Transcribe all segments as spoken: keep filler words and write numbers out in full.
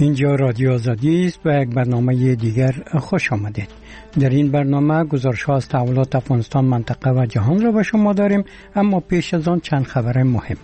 اینجا رادیو آزادی است و یک برنامه دیگر خوش آمدید. در این برنامه گزارش ها از تحولات افغانستان، منطقه و جهان را به شما داریم، اما پیش از آن چند خبر مهم.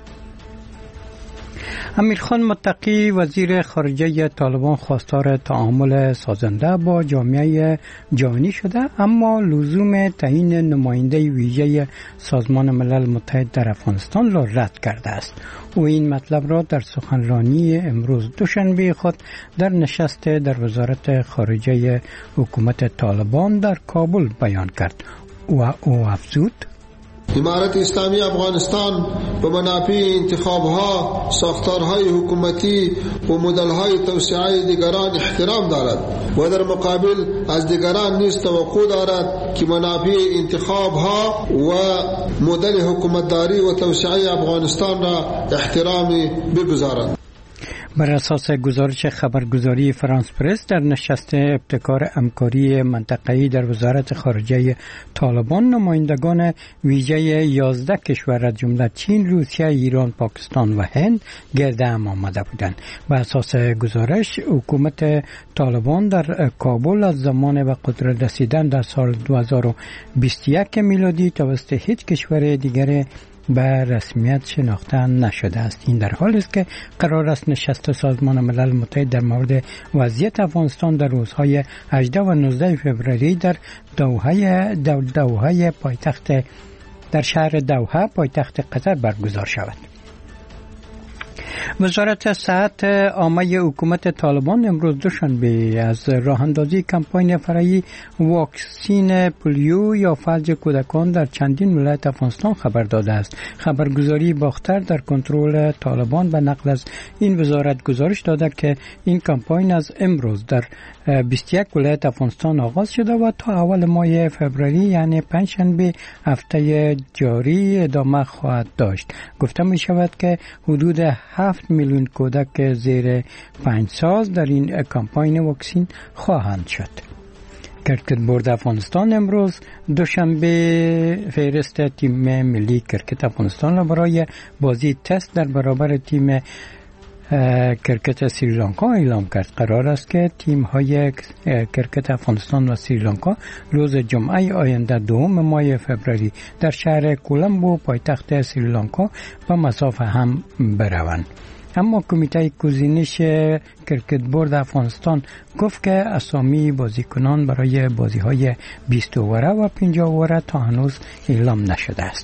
امیرخان متقی وزیر خارجه طالبان خواستار تعامل سازنده با جامعه جهانی شده، اما لزوم تعیین نماینده ویژه سازمان ملل متحد در افغانستان را رد کرده است. او این مطلب را در سخنرانی امروز دوشنبه خود در نشست در وزارت خارجه حکومت طالبان در کابل بیان کرد و او افزود: امارت اسلامی افغانستان به منافع انتخابها، ساختارهای حکومتی و مدل‌های توسعه دیگران احترام دارد و در مقابل از دیگران نیز توقع دارد که منافع انتخابها و مدل حکومتداری و توسعه افغانستان را احترامی بگذارند. بر اساس گزارش خبرگزاری فرانس پرس، در نشست ابتکار همکاری منطقه‌ای در وزارت خارجه طالبان نمایندگان ویژه یازده کشور از جمله چین، روسیه، ایران، پاکستان و هند گرد هم آمده بودند. بر اساس گزارش حکومت طالبان در کابل از زمان به قدرت رسیدن در سال دو هزار و بیست و یک میلادی توسط هیچ کشور دیگر به رسمیت شناخته نشده است. این در حالی است که قرار است نشست سازمان ملل متحد در مورد وضعیت افغانستان در روزهای هجده و نوزده فوریه در دوحه دوحه پایتخت در شهر دوحه پایتخت قطر برگزار شود. وزارت صحت عامه حکومت طالبان امروز دوشنبه از راه اندازی کمپاین فرعی واکسین پولیو یا فلج کودکان در چندین ولایت افغانستان خبر داده است. خبرگزاری باختر در کنترل طالبان به نقل از این وزارت گزارش داده که این کمپاین از امروز در بیست و یک ولایت افغانستان آغاز شده و تا اول ماه فوریه یعنی پنجشنبه هفته جاری ادامه خواهد داشت. گفته می شود که حدود هفت میلیون کودک زیر پنج سال در این کمپاین واکسین خواهند شد. کرکت بورد افغانستان امروز دوشنبه فهرست تیم ملی کرکت افغانستان را برای بازی تست در برابر تیم کرکت سریلانکا اعلام کرد. قرار است که تیم های کرکت افغانستان و سریلانکا روز جمعه آینده دوم ماه فوریه در شهر کولمبو پایتخت سریلانکا به مسافه هم بروند. اما کمیته گزینش کرکت بورد افغانستان گفت که اسامی بازیکنان برای بازی های بیست اووره و پنجاه اووره تا هنوز اعلام نشده است.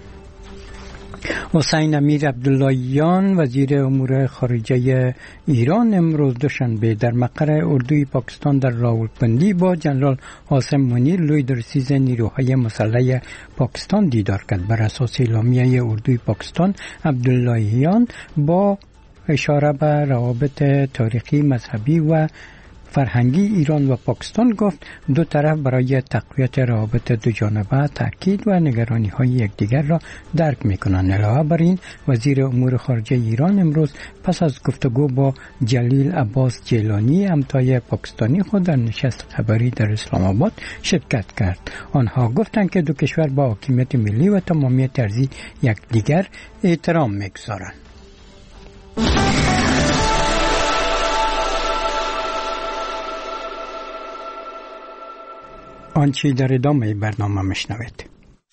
حسین امیر عبداللهیان وزیر امور خارجه ایران امروز دوشنبه در مقر اردوی پاکستان در راولپندی با جنرال عاصم منیر لوی درسیز نیروهای مسلح پاکستان دیدار کرد. بر اساس اعلامیه اردوی پاکستان، عبداللهیان با اشاره به روابط تاریخی، مذهبی و فرهنگی ایران و پاکستان گفت دو طرف برای تقویت روابط دو جانبه تاکید و نگرانی های یکدیگر را درک میکنند. علاوه بر این، وزیر امور خارجه ایران امروز پس از گفتگو با جلیل عباس جیلانی همتای پاکستانی خود در نشست خبری در اسلام آباد شرکت کرد. آنها گفتند که دو کشور با حاکمیت ملی و تمامیت ارضی یکدیگر احترام میگذارند. آنچه در ادامه برنامه میشنوید.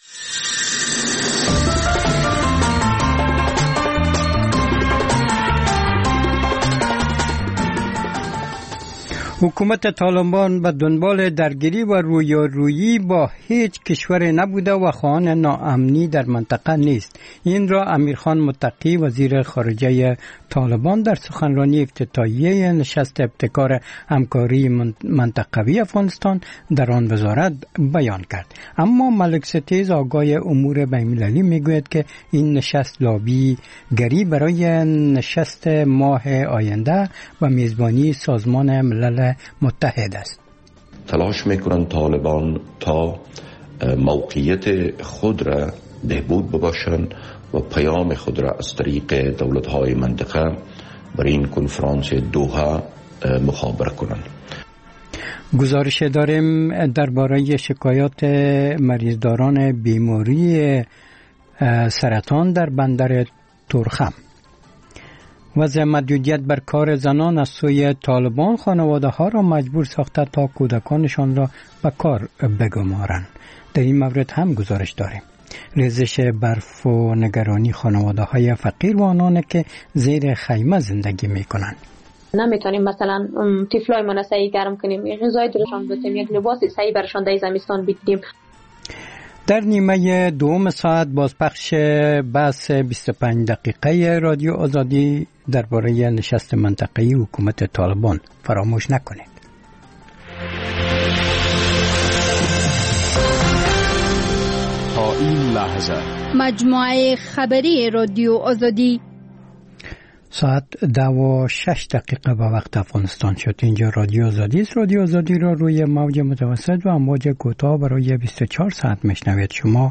حکومت طالبان به دنبال درگیری و رویارویی با هیچ کشور نبوده و خواهان ناامنی در منطقه نیست. این را امیرخان متقی وزیر خارجه طالبان در سخنرانی افتتاحیه نشست ابتکار همکاری منطقوی افغانستان در آن وزارت بیان کرد. اما ملک ستیز آگاه امور بین‌المللی میگوید که این نشست لابی گری برای نشست ماه آینده و میزبانی سازمان ملل متحد است. تلاش میکنند طالبان تا موقعیت خود را بهبود بباشند و پیام خود را از طریق دولت‌های منطقه بر این کنفرانس دوحه مخابره کنند. گزارش داریم درباره شکایات مریضداران بیماری سرطان در بندر تورخم. وضع محدودیت بر کار زنان از سوی طالبان خانواده ها را مجبور ساخته تا کودکانشان را به کار بگمارند. در این مورد هم گزارش داریم. ریزش برف و نگرانی خانواده های فقیر و آنان که زیر خیمه زندگی می کنند. نمیتونیم مثلا طفلای ما صحیح گرم کنیم، غذای درشان بدیم، یک لباس صحیح برشان در زمستان بدیم. در نیمه دوم ساعت بازپخش بحث بیست و پنج دقیقه رادیو آزادی درباره نشست منطقه‌ای حکومت طالبان فراموش نکنید. تا این لحظه مجموعه خبری رادیو آزادی ساعت دو و شش دقیقه به وقت افغانستان شد. اینجا رادیو آزادی است. رادیو آزادی را روی موج متوسط و امواج کوتاه برای بیست و چهار ساعت میشنوید. شما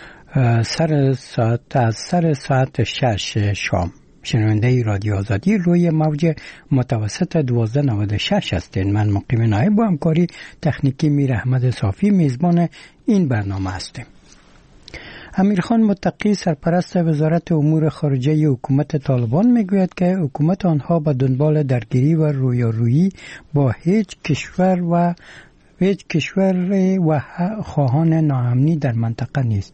سر ساعت از سر ساعت شش شام شنونده رادیو آزادی روی موج متوسط دوازده نود و شش هستید. من مقیم نایب با همکاری تکنیکی میر احمد صافی میزبان این برنامه هستیم. امیرخان متقی سرپرست وزارت امور خارجه حکومت طالبان میگوید که حکومت آنها به دنبال درگیری و رویارویی با هیچ کشور و هیچ کشور و خواهان ناامنی در منطقه نیست.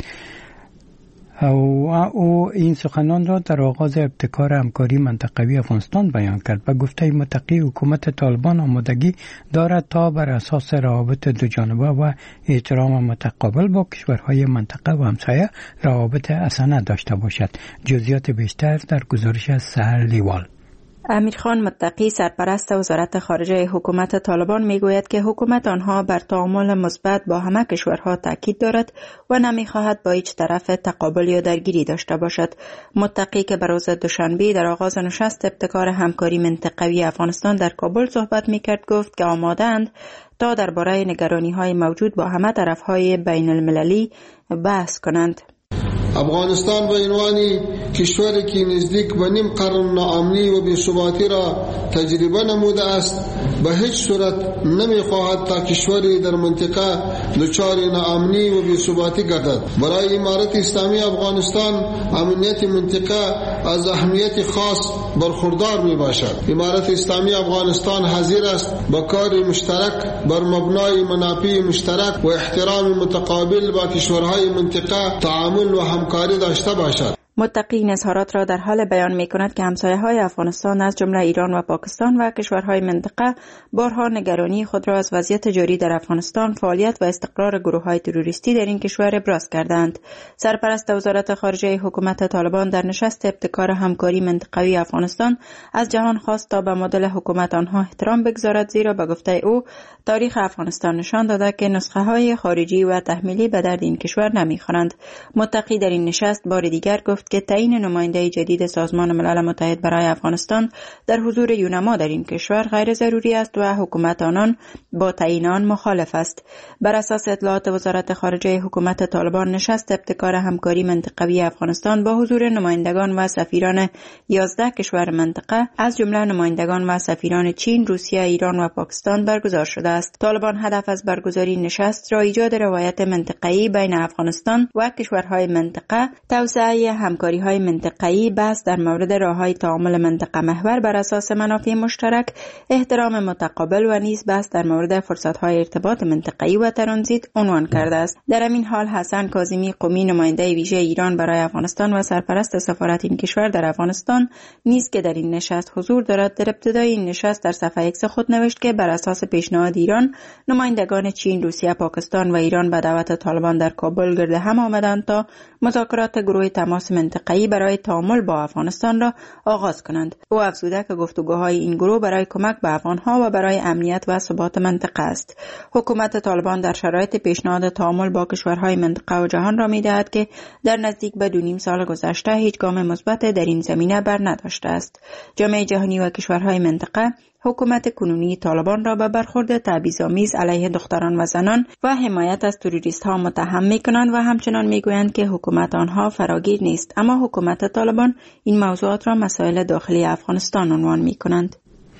او, او این سخنان را در آغاز ابتکار همکاری منطقوی افغانستان بیان کرد. به گفته متقی حکومت طالبان آمادگی دارد تا بر اساس روابط دوجانبه و احترام متقابل با کشورهای منطقه و همسایه روابط حسنه داشته باشد. جزئیات بیشتر در گزارش سحر لیوال. امیرخان متقی سرپرست وزارت خارجه حکومت طالبان میگوید که حکومت آنها بر تعامل مثبت با همه کشورها تاکید دارد و نمیخواهد با هیچ طرف تقابل یا درگیری داشته باشد. متقی که بر روز دوشنبه در آغاز نشست ابتکار همکاری منطقوی افغانستان در کابل صحبت میکرد گفت که آماده‌اند تا درباره نگرانی‌های موجود با همه طرف‌های بین المللی بحث کنند. افغانستان به عنوان کشوری که نزدیک به نیم قرن ناامنی و بی‌ثباتی را تجربه نموده است به هیچ صورت نمی‌خواهد تا کشوری در منطقه دچار ناامنی و بی‌ثباتی گردد. برای امارت اسلامی افغانستان امنیت منطقه از اهمیت خاص برخوردار میباشد. امارت اسلامی افغانستان حاضر است با کار مشترک بر مبنای منافع مشترک و احترام متقابل با کشورهای منطقه تعامل و همکاری داشته باشد. متقی این اظهارات را در حال بیان می کند که همسایه‌های افغانستان از جمله ایران و پاکستان و کشورهای منطقه بارها نگرانی خود را از وضعیت جاری در افغانستان، فعالیت و استقرار گروه‌های تروریستی در این کشور ابراز کردند. سرپرست وزارت خارجه حکومت طالبان در نشست ابتکار همکاری منطقوی افغانستان از جهان خواست تا به مدل حکومت آنها احترام بگذارد، زیرا به گفته او تاریخ افغانستان نشان داده که نسخه‌های خارجی و تحمیلی به درد این کشور نمی‌خورند. متقی در این نشست بار دیگر گفت که تعیین نماینده جدید سازمان ملل متحد برای افغانستان در حضور یونما در این کشور غیر ضروری است و حکومت آنان با تعیین آن مخالف است. بر اساس اطلاعات وزارت خارجه حکومت طالبان، نشست ابتکار همکاری منطقوی افغانستان با حضور نمایندگان و سفیران یازده کشور منطقه از جمله نمایندگان و سفیران چین، روسیه، ایران و پاکستان برگزار شده است. طالبان هدف از برگزاری نشست را ایجاد روایت منطقه‌ای بین افغانستان و کشورهای منطقه، توسعه همکاری‌های منطقه‌ای، بحث در مورد راه‌های تعامل منطقه محور بر اساس منافع مشترک، احترام متقابل و نیز بحث در مورد فرصت‌های ارتباط منطقه‌ای و ترانزیت عنوان کرده است. در همین حال حسن کاظمی قمی، نماینده ویژه ایران برای افغانستان و سرپرست سفارت این کشور در افغانستان نیز که در این نشست حضور دارد، در ابتدای این نشست در صفحه ایکس خود نوشت که بر اساس پیشنهاد ایران، نمایندگان چین، روسیه، پاکستان و ایران به دعوت طالبان در کابل گرد هم آمدند تا مذاکرات گروه تماس منطقه‌ای برای تعامل با افغانستان را آغاز کنند. او افزوده که گفتگوهای این گروه برای کمک به افغانها و برای امنیت و ثبات منطقه است. حکومت طالبان در شرایط پیشنهاد تعامل با کشورهای منطقه و جهان را می‌دهد که در نزدیک به دو نیم سال گذشته هیچ گام مثبت در این زمینه بر نداشته است. جامعه جهانی و کشورهای منطقه حکومت کنونی طالبان را به برخورد تبعیض‌آمیز علیه دختران و زنان و حمایت از تروریست‌ها متهم می‌کنند و همچنان می‌گویند که حکومت آنها فراگیر نیست، اما حکومت طالبان این موضوعات را مسائل داخلی افغانستان عنوان می‌کنند.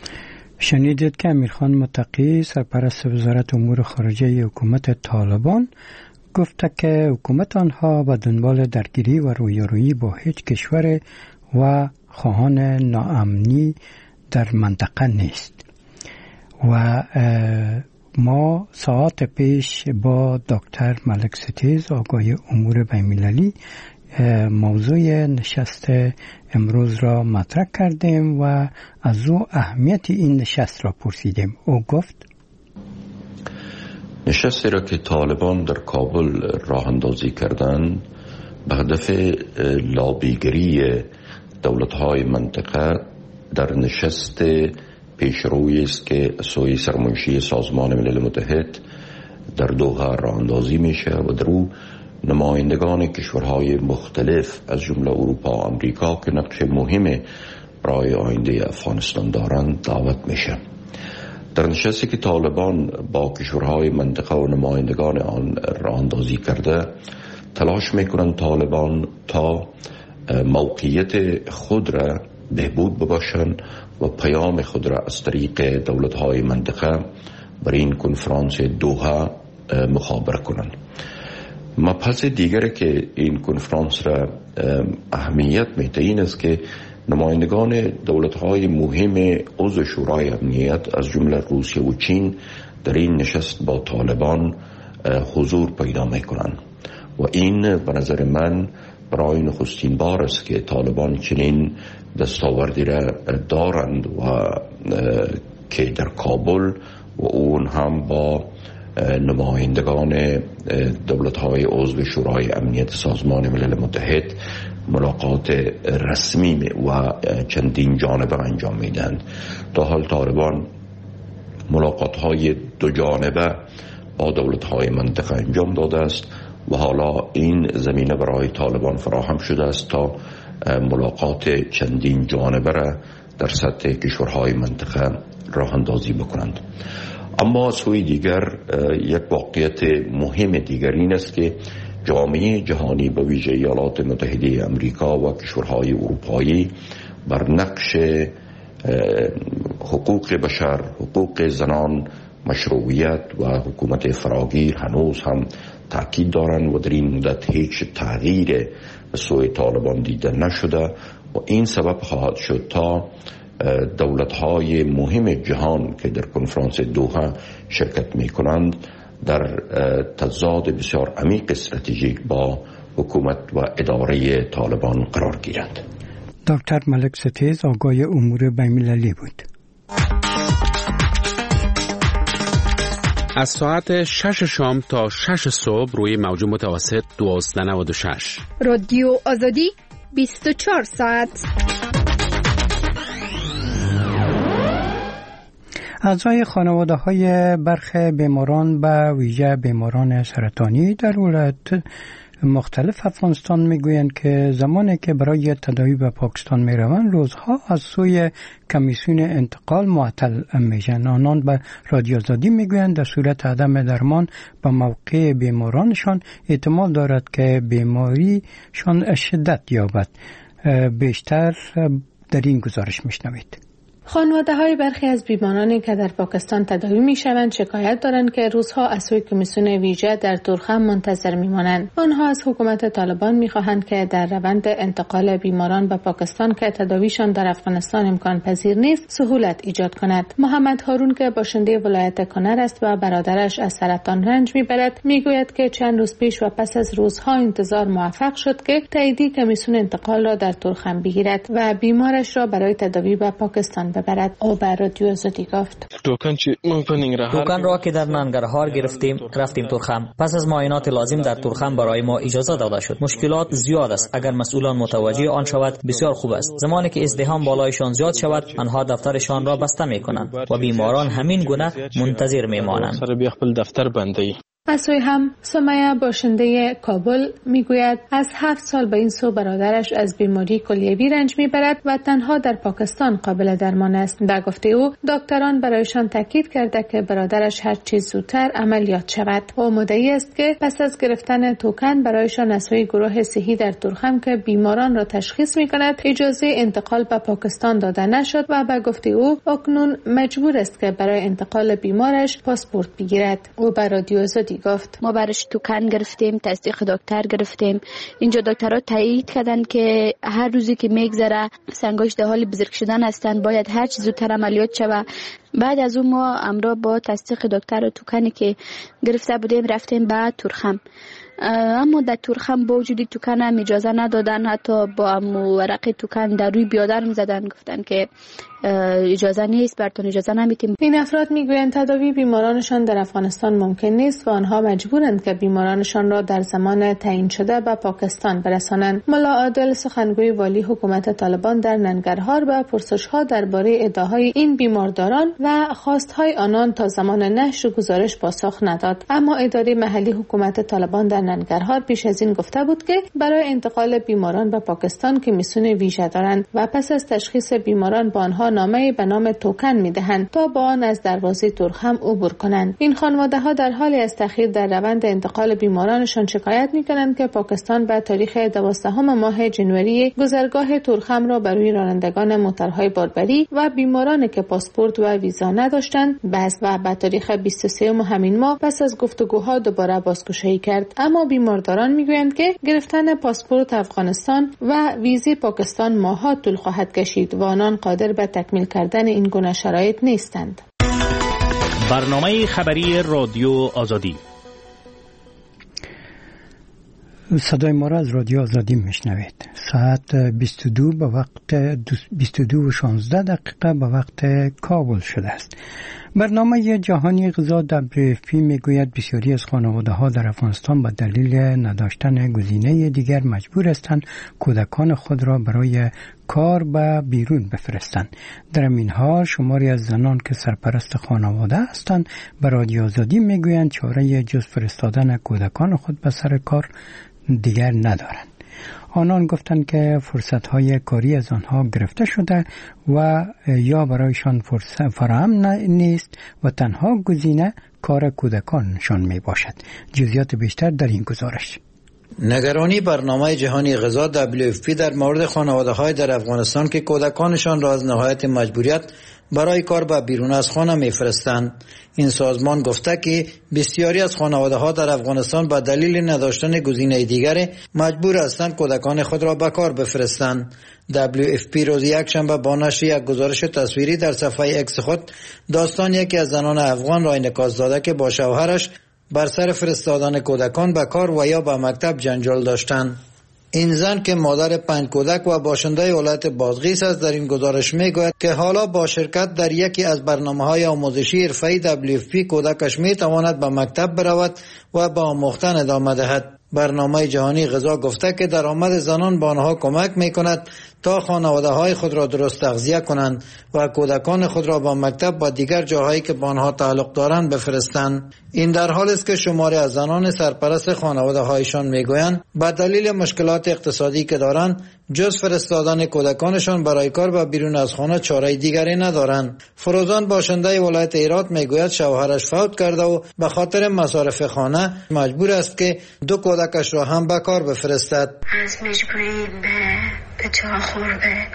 شنیدید که امیرخان متقی سرپرست وزارت امور خارجه حکومت طالبان گفته که حکومت آنها به دنبال درگیری و رویارویی با هیچ کشور و خواهان ناامنی در منطقه نیست. و ما ساعت پیش با دکتر ملک ستیز آگاه امور بین‌المللی موضوع نشست امروز را مطرح کردیم و از او اهمیت این نشست را پرسیدیم. او گفت نشستی را که طالبان در کابل راه اندازی کردند به هدف لابیگری دولت‌های منطقه در نشست پیشرویی است که سوی سرمنشی سازمان ملل متحد در دوحه راه اندازی میشه و در او نمایندگان کشورهای مختلف از جمله اروپا و آمریکا که نقش مهم برای آینده افغانستان دارند دعوت میشه. در نشستی که طالبان با کشورهای منطقه و نمایندگان آن راه اندازی کرده، تلاش میکنند طالبان تا موقعیت خود را بهبود بباشند و پیام خود را از طریق دولت‌های منطقه بر این کنفرانس دوحه مخابره کنند. مبحث دیگری که این کنفرانس را اهمیت میده این است که نمایندگان دولت‌های مهم عضو شورای امنیت از جمله روسیه و چین در این نشست با طالبان حضور پیدا میکنند و این به نظر من برای نخستین بار است که طالبان چنین دستاوردی را دارند و که در کابل و اون هم با نمایندگان دولت‌های عضو شورای امنیت سازمان ملل متحد ملاقات رسمی و چندین جانبه انجام میدهند. تا حال طالبان ملاقات‌های دو جانبه با دولت‌های منطقه انجام داده است و حالا این زمینه برای طالبان فراهم شده است تا ملاقات چندین جانبه را در سطح کشورهای منطقه راه اندازی بکنند. اما سوی دیگر یک واقعیت مهم دیگر این است که جامعه جهانی به ویژه ایالات متحده امریکا و کشورهای اروپایی بر نقش حقوق بشر، حقوق زنان، مشروعیت و حکومت فراگیر هنوز هم تاکید دارند و در این مدت هیچ تغییر به سوی طالبان دیده نشده و این سبب خواهد شد تا دولت‌های مهم جهان که در کنفرانس دوحه شرکت می‌کنند در تضاد بسیار عمیق استراتژیک با حکومت و اداره طالبان قرار گیرند. دکتر ملک ستیز آگاه امور بین‌المللی بود. از ساعت شش شام تا شش صبح روی موج متوسط دوازده و نود و شش. رادیو آزادی بیست و چهار ساعت. اعضای خانواده های برخی بیماران به ویژه بیماران سرطانی در ولایت مختلف افغانستان میگویند که زمانی که برای تداوی به پاکستان میروند روزها از سوی کمیسیون انتقال معطل میشن. آنان به رادیو آزادی میگویند در صورت عدم درمان به موقع بیمارانشان احتمال دارد که بیماریشان شدت یابد. بیشتر در این گزارش میشنوید. خانواده های برخی از بیمارانی که در پاکستان تداوی می شوند شکایت دارند که روزها از سوی کمیسیون ویژه در تورخم منتظر می مانند. آنها از حکومت طالبان می خواهند که در روند انتقال بیماران به پاکستان که تداویشان در افغانستان امکان پذیر نیست سهولت ایجاد کند. محمد هارون که باشنده ولایت کنر است و برادرش از سرطان رنج می برد می گوید که چند روز پیش و پس از روزها انتظار موفق شد که تاییدی کمیسیون انتقال را در تورخم بگیرد و بیمارش را برای تداوی به پاکستان ببرد. او بر رادیو آزادی گفت توکن را که در ننگرهار گرفتیم رفتیم تورخم. پس از معاینات لازم در تورخم برای ما اجازه داده شد. مشکلات زیاد است. اگر مسئولان متوجه آن شود بسیار خوب است. زمانی که ازدحام بالایشان زیاد شود آنها دفترشان را بسته میکنند و بیماران همین گونه منتظر میمانند. از سوی هم سمیه باشنده کابل میگوید از هفت سال به این سو برادرش از بیماری کلیوی رنج میبرد و تنها در پاکستان قابل درمان است. به گفته او دکتران برایشان تاکید کرده که برادرش هر چیز زودتر عملیات شود. او مدعی است که پس از گرفتن توکن برایشان از سوی گروه صحی در تورخم که بیماران را تشخیص میکند اجازه انتقال به پاکستان داده نشد و به گفته او اکنون مجبور است که برای انتقال بیمارش پاسپورت بگیرد. او به رادیو آزادی می گفت ما برش توکن گرفتیم، تصدیق دکتر گرفتیم. اینجا دکترها تایید کردن که هر روزی که میگذره سنگاش در حال بزرگ شدن هستند، باید هر چیز زودتر عملیات شود. بعد از اون ما امرا با تصدیق دکتر توکنی که گرفته بودیم رفتیم به تورخم، اما در تورخم با وجودی توکن هم اجازه ندادن، حتی با هم ورق توکن در روی بیادرم زدن، گفتن که اجازه نیست، براتون اجازه نمیتیم. این افراد میگویند تداوی بیمارانشان در افغانستان ممکن نیست و آنها مجبورند که بیمارانشان را در زمان تعیین شده به پاکستان برسانند. ملا عادل سخنگوی والی حکومت طالبان در ننگرهار به پرسش‌ها درباره ادعاهای این بیمارداران و خواستهای آنان تا زمان نشر گزارش پاسخ نداد، اما اداره محلی حکومت طالبان در ننگرهار پیش از این گفته بود که برای انتقال بیماران به پاکستان که میسون ویژه دارند و پس از تشخیص بیماران با آنها نامه به نام توکن میدهند تا با آن از دروازه تورخم عبور کنند. این خانواده ها در حالی از تأخیر در روند انتقال بیمارانشان شکایت میکنند که پاکستان به تاریخ دوازدهم ماه جنوری گذرگاه تورخم را برای رانندگان موترهای باربری و بیمارانی که پاسپورت و ویزا نداشتند بست و به تاریخ بیست و سوم همین ماه پس از گفتگوها دوباره بازگشایی کرد. اما بیمارداران میگویند که گرفتن پاسپورت افغانستان و ویزی پاکستان ماه‌ها طول خواهد کشید و آنان قادر به تکمیل کردن این گونه شرایط نیستند. برنامه خبری رادیو آزادی. صدای ما را از رادیو آزادی میشنوید. ساعت بیست و دو به وقت بیست و دو و شانزده دقیقه به وقت کابل شده است. برنامه جهانی غذا دبلیو اف پی میگوید بسیاری از خانواده‌ها در افغانستان به دلیل نداشتن گزینه دیگر مجبور هستند کودکان خود را برای کار به بیرون بفرستند. در این حال شماری از زنان که سرپرست خانواده هستند به رادیو آزادی میگویند چاره جز فرستادن کودکان خود به سر کار دیگر ندارند. آنان گفتند که فرصت‌های کاری از آنها گرفته شده و یا برایشان فرصت فراهم نیست و تنها گزینه کار کودکانشان می باشد. جزئیات بیشتر در این گزارش. نگرانی برنامه جهانی غذا دبلیو اف پی در مورد خانواده‌های در افغانستان که کودکانشان را از نهایت مجبوریت برای کار به بیرون از خانه میفرستند. این سازمان گفته که بسیاری از خانواده‌ها در افغانستان به دلیل نداشتن گزینه دیگری مجبور هستند کودکان خود را به کار بفرستند. دبلیو اف پی روز یکشنبه با نشر یک گزارش تصویری در صفحه اکس خود داستان یکی از زنان افغان را انعکاس داده که با شوهرش بر سر فرستادن کودکان به کار و یا به مکتب جنجال داشتند. این زن که مادر پنج کودک و باشنده ولایت بادغیس است در این گزارش میگوید که حالا با شرکت در یکی از برنامه‌های آموزشی حرفه‌ای دبلیو اف پی کودکش میتواند به مکتب برود و به آموختن ادامه دهد. برنامه جهانی غذا گفته که درآمد زنان به آنها کمک میکند تا خانواده‌های خود را درست تغذیه کنند و کودکان خود را به مکتب و دیگر جاهایی که با آنها تعلق دارند بفرستند. این در حالی است که شماری از زنان سرپرست خانواده‌هایشان میگویند به دلیل مشکلات اقتصادی که دارند جز فرستادن کودکانشان برای کار و بیرون از خانه چاره دیگری ندارند. فروزان باشنده ولایت هرات میگوید شوهرش فوت کرده و به خاطر مصارف خانه مجبور است که دو کودکش را هم به کار بفرستد. از مجبوری به به جا خورده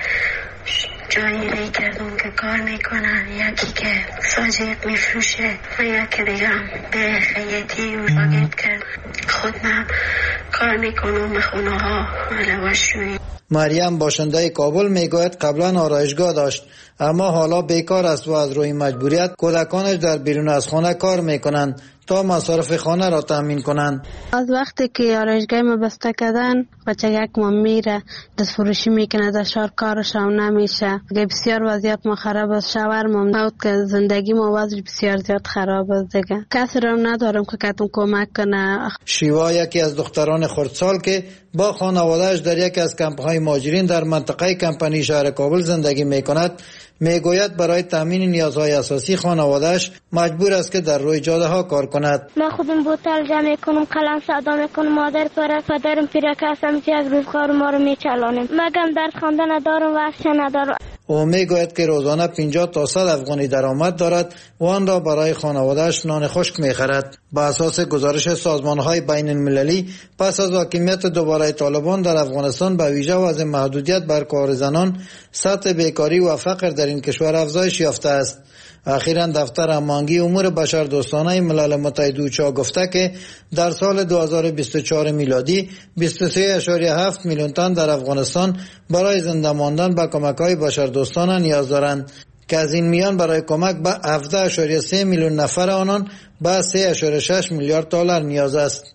جایی ری کردم که کار میکنن، یکی که ساجد میفروشه و یکی دیگه به خیاطی و شاگرد کرد. خود من کار میکنم به خونه ها لباسشویی. مریم باشنده کابل میگوید قبلا آرایشگاه داشت اما حالا بیکار است و از روی مجبوریت کودکانش در بیرون از خانه کار میکنند تا مصارف خانه را تامین کنند. از وقتی که آرایشگاه ما بسته کردن بچه یک ما میره دست فروشی میکنه، در شهر کارش هم نمیشه. بسیار وضعیت ما خراب است. شوهر ما که زندگی ما وضع بسیار زیاد خراب است دیگه. کسی را ندارم که کتون کمک کنه. شیوا یکی از دختران خردسال که با خانواده‌اش در یکی از کمپ‌های مهاجرین در منطقه کمپانی شهر کابل زندگی میکند میگوید برای تامین نیازهای اساسی خانواده‌اش مجبور است که در روی جاده ها کار کند. من خودم بوتل جمع میکنم، قلم صدا میکنم، مادر پدر پدرم پیرک هستم که یک روزگار ما رو میچلانیم. مگم درس خواندن ندارم و اصلا ندارم. او میگوید که روزانه پنجاه تا صد افغانی درآمد دارد و آن را برای خانواده‌اش نان خشک میخرد. با اساس گزارش سازمان‌های بین المللی پس از حاکمیت دوباره طالبان در افغانستان به ویژه وضع محدودیت بر کار زنان، سطح بیکاری و فقر در این کشور افزایش یافته است. اخیراً دفتر امانگی امور بشردوستانه ملل متحد اوچا گفته که در سال دو هزار و بیست و چهار میلادی بیست و سه اشاریه هفت میلیون تن در افغانستان برای زنده ماندن به کمک‌های بشردوستانه نیاز دارند که از این میان برای کمک به هفده اشاریه سه میلیون نفر آنان به سه اشاریه شش میلیارد دلار نیاز است.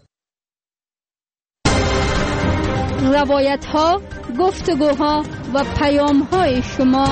روایت‌ها، گفتگوها و پیام‌های شما.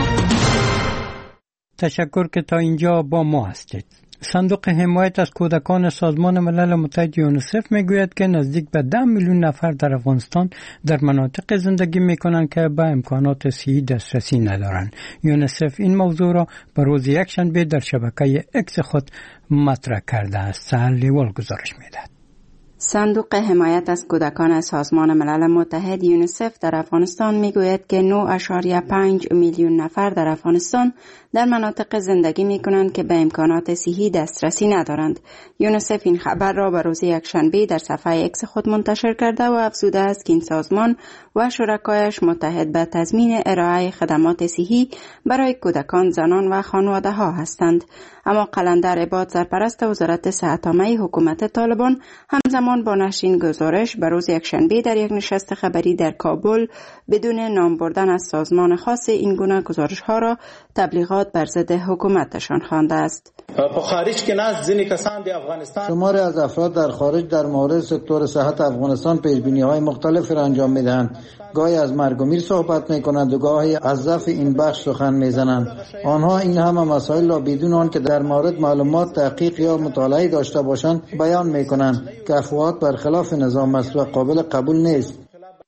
تشکر که تا اینجا با ما هستید. صندوق حمایت از کودکان سازمان ملل متحد یونیسف میگوید که نزدیک به ده میلیون نفر در افغانستان در مناطق زندگی میکنند که به امکانات صحی دسترسی ندارند. یونیسف این موضوع را به روز یکشنبه در شبکه اکس خود مطرح کرده است. سهل لیوال گزارش میدهد. صندوق حمایت از کودکان سازمان ملل متحد یونیسف در افغانستان میگوید که نه اشاریه پنج میلیون نفر در افغانستان در مناطق زندگی میکنند که به امکانات صحی دسترسی ندارند. یونیسف این خبر را به روز یکشنبه در صفحه اکس خود منتشر کرده و افزوده است که این سازمان و شرکایش متحد به تضمین ارائه خدمات صحی برای کودکان، زنان و خانواده ها هستند. اما قلندر عباد، سرپرست وزارت صحت عامه حکومت طالبان، همزمان با نشر این گزارش به روز یکشنبه در یک نشست خبری در کابل بدون نام بردن از سازمان خاص این گونه گزارش ها را تبلیغات بر ضد حکومتشان خوانده است. شماری از افراد در خارج در مورد سکتور صحت افغانستان پیشبینی های مختلف را انجام میدهند. گاهی از مرگ و میر صحبت میکنند و گاهی از ضعف این بخش سخن میزنند. آنها این همه مسائل را بدون آن که در مورد معلومات تحقیق یا مطالعه داشته باشند بیان میکنند که افواهات برخلاف نظام است و قابل قبول نیست.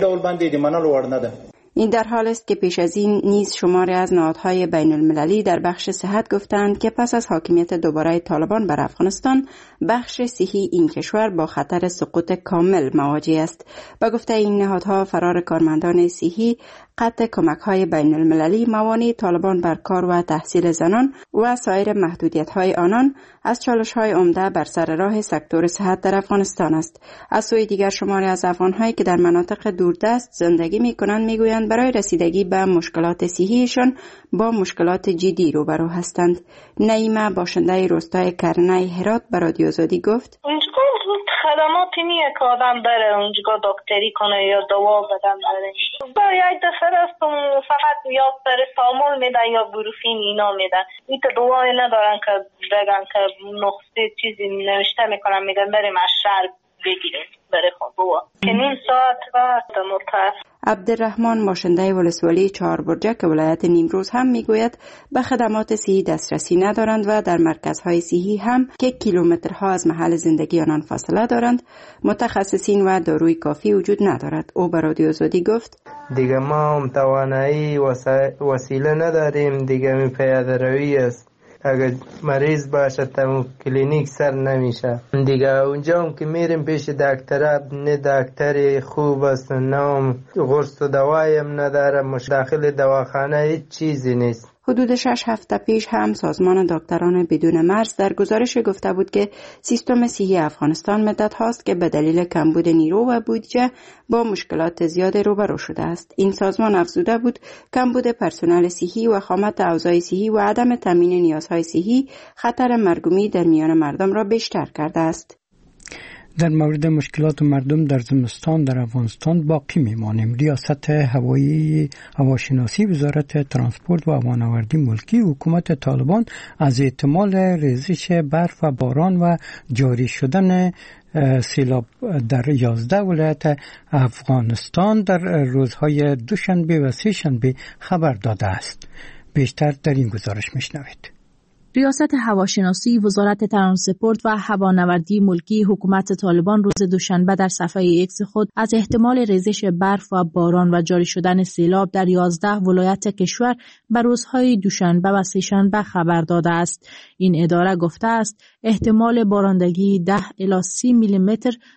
این در حال است که پیش از این نیز شماری از نهادهای بین المللی در بخش صحت گفتند که پس از حاکمیت دوباره طالبان بر افغانستان، بخش صحی این کشور با خطر سقوط کامل مواجه است. با گفته این نهادها، فرار کارمندان صحی، قطع کمک‌های بین المللی، موانع طالبان بر کار و تحصیل زنان و سایر محدودیت‌های آنان از چالش‌های عمده بر سر راه سکتور صحت در افغانستان است. از سوی دیگر شماری از افغان‌هایی که در مناطق دوردست زندگی می‌کنند می‌گویند برای رسیدگی به مشکلات صحیشان با مشکلات جدی روبرو هستند. نعیمه، باشنده روستای کرنای هرات، به رادیو آزادی گفت: خدماتی نیه که آدم بره اونجا دکتری کنه یا دوا بدن بره. باید دفعه رستم فقط یا پرستامول میدن یا بروفین اینا میدن. این که دوایی ندارن که بگن که نقصه چیزی نوشته میکنن، میگن بریم از شهر بگیریم بره خود دوا که نیم ساعت وقت متاسف. عبدالرحمن، باشنده ولسوالی چهار برجک ولایت نیمروز، هم میگوید به خدمات صحی دسترسی ندارند و در مرکزهای صحی هم که کیلومترها از محل زندگی آنان فاصله دارند متخصصین و داروی کافی وجود ندارد. او به رادیو آزادی گفت: دیگه ما هم توانایی وسیله نداریم، دیگه می پیاده روی است. اگر مریض باشه تا کلینیک سر نمیشه دیگه. اونجا هم که میریم پیش دکتر، نه دکتری خوب است، نه قرص و دوایی هم نداره، مش داخل دواخانه هیچ چیزی نیست. حدود شش هفته پیش هم سازمان دکتران بدون مرز در گزارش گفته بود که سیستم صحی افغانستان مدت هاست که به دلیل کمبود نیرو و بودجه با مشکلات زیاد روبرو شده است. این سازمان افزوده بود کمبود پرسنل صحی و خامت اوضاع صحی و عدم تامین نیازهای صحی خطر مرگ و میر در میان مردم را بیشتر کرده است. در مورد مشکلات مردم در زمستان در افغانستان باقی میمانیم. ریاست هوایی هواشناسی وزارت ترانسپورت و هوانوردی ملکی حکومت طالبان از احتمال ریزش برف و باران و جاری شدن سیلاب در یازده ولایت افغانستان در روزهای دوشنبه و سه شنبه خبر داده است. بیشتر در این گزارش میشنوید. ریاست هواشناسی وزارت ترانسپورت و هوانوردی ملکی حکومت طالبان روز دوشنبه در صفحه اکس خود از احتمال ریزش برف و باران و جاری شدن سیلاب در یازده ولایت کشور بر روزهای دوشنبه و سه‌شنبه خبر داده است. این اداره گفته است احتمال بارندگی ده الی سی میلی متر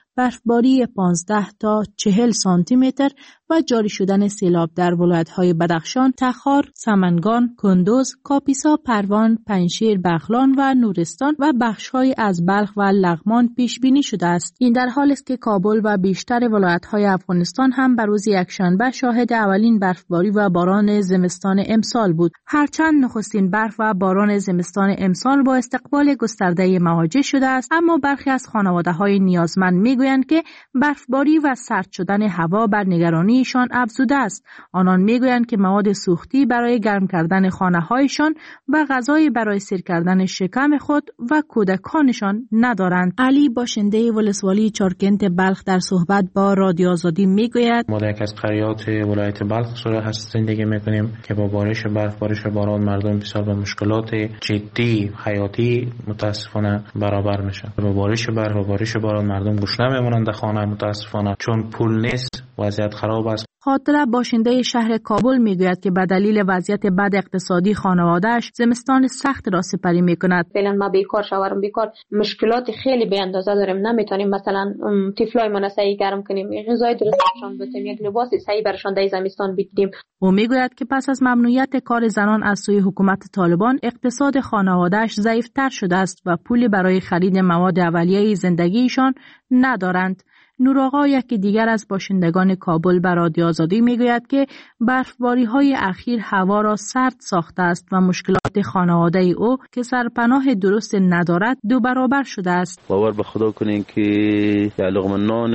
برفباری پانزده تا چهل سانتی متر و جاری شدن سیلاب در ولایت‌های بدخشان، تخار، سمنگان، کندوز، کاپیسا، پروان، پنجشیر، بغلان و نورستان و بخش‌های از بلخ و لغمان پیش بینی شده است. این در حالی است که کابل و بیشتر ولایت‌های افغانستان هم بر روز یکشنبه شاهد اولین برفباری و باران زمستان امسال بود. هرچند نخستین برف و باران زمستان امسال با استقبال گسترده مواجه شده است، اما برخی از خانواده‌های نیازمند می‌گویند که برفباری و سرد شدن هوا بر نگرانیشان افزوده است. آنان می‌گویند که مواد سوختی برای گرم کردن خانه‌هایشان و غذای برای سیر کردن شکم خود و کودکانشان ندارند. علی باشنده ولسوالی چارکنت بلخ در صحبت با رادیو آزادی می‌گوید: ما در یک از قریات ولایت بلخ سوره هست زندگی می‌کنیم که با بارش برف بارش باران مردم بسیار به مشکلات جدی حیاتی متاسفانه برابر میشه. با بارش برف و بارش باران مردم گوش نمیمونند در خانه متاسفانه، چون پول نیست، وضعیت خراب است. خاطره باشنده شهر کابل میگوید که به دلیل وضعیت بد اقتصادی خانواده‌اش زمستان سخت را سپری میکند. فعلا ما بیکار شوهرم بیکار، مشکلات خیلی به اندازه داریم، نمیتونیم مثلا طفلای ما صحیح گرم کنیم، غذای درستشان بدیم، یک لباس صحیح برشان در زمستان بدیم. او میگوید که پس از ممنوعیت کار زنان از سوی حکومت طالبان اقتصاد خانواده‌اش ضعیف‌تر شده است و پولی برای خرید مواد اولیه زندگیشان ندارند. نورآقا یکی دیگر از باشندگان کابل بر رادیو آزادی میگوید که برفباری‌های اخیر هوا را سرد ساخته است و مشکلات خانواده او که سرپناه درست ندارد دو برابر شده است. باور به خدا کنین که لقمه نان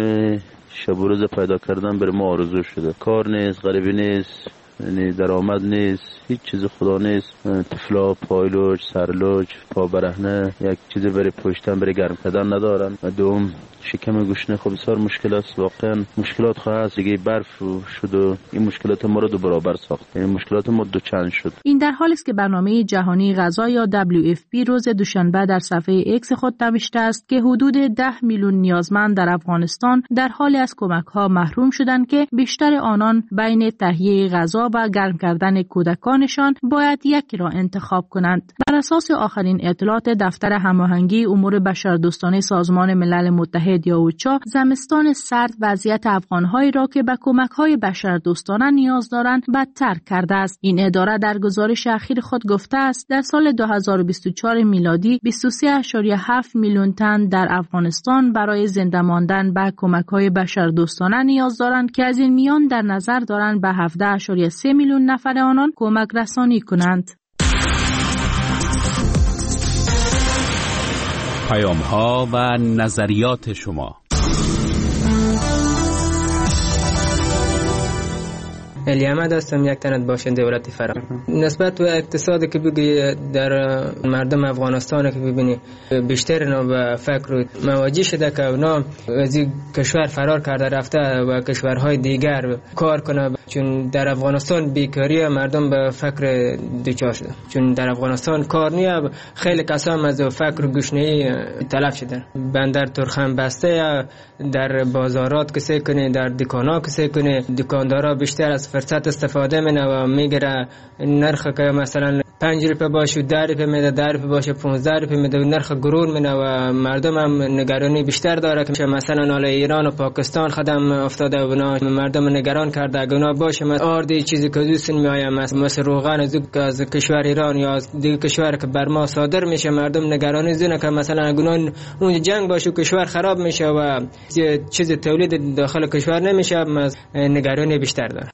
شب و روز پیدا کردن بر ما آرزو شده. کار نیست، غریبی نیست، یعنی درآمد نیست، هیچ چیز خدا نیست. طفلا پایلوچ، سرلوچ، پا برهنه، یک چیزی برای پشتن برای گرم کردن ندارن. و دوم شکم گوشنه خب بسیار مشکل است. واقعا مشکلات خواهد است دیگه. برف شد و این مشکلات ما رو دو برابر ساخت. این مشکلات ما دو چند شد. این در حالی است که برنامه جهانی غذا یا دبلیو اف پی روز دوشنبه در صفحه ایکس خود نوشته است که حدود ده میلیون نیازمند در افغانستان در حال از کمک‌ها محروم شدند که بیشتر آنان بین تهیه غذا و گرم کردن کودکانشان باید یکی را انتخاب کنند. بر اساس آخرین اطلاعات دفتر هماهنگی امور بشردوستانه سازمان ملل متحد یا اوچا، زمستان سرد وضعیت افغان‌هایی را که به کمک‌های بشردوستانه نیاز دارند بدتر کرده است. این اداره در گزارش اخیر خود گفته است در سال دو هزار و بیست و چهار میلادی بیست و سه ممیز هفت میلیون تن در افغانستان برای زنده ماندن به کمک‌های بشردوستانه نیاز دارند که از این میان در نظر دارند به هفده ممیز سه میلیون نفر آنان کمک رسانی کنند. پیام‌ها و نظریات شما. علی احمد هستم، یک تنت باشنده ولایت فرا. نسبت به اقتصادی که بگی در مردم افغانستان که ببینی بیشتر اینا به فکر مواجه شده که اونا از این کشور فرار کرده رفته و کشورهای دیگر کار کنه، چون در افغانستان بیکاری مردم به فکر دوچار شده، چون در افغانستان کار نیه. خیلی کسان از فکر گشنه‌ای تلف شدن. بندر ترخم بسته، در بازارات کسی کنه، در دکانا کسی کنه، دکاندارا بیشتر از فرصت استفاده منه و میگیره نرخ که مثلا پنج روپه باشه ده روپه میده، ده روپه باشه پونزده روپه میده، نرخ گرون منه و مردم هم نگرانی بیشتر داره که مثلا حالا ایران و پاکستان خدم افتاده و مردم نگران کرده اگه اونا باشه مثلا آردی چیزی که دوستن میآیم مثل روغن از از کشور ایران یا از دیگه کشور که بر ما صادر میشه، مردم نگرانی زونه که مثلا اگه اون جنگ باشه کشور خراب میشه و چیز تولید داخل کشور نمیشه، نگرانی بیشتر داره.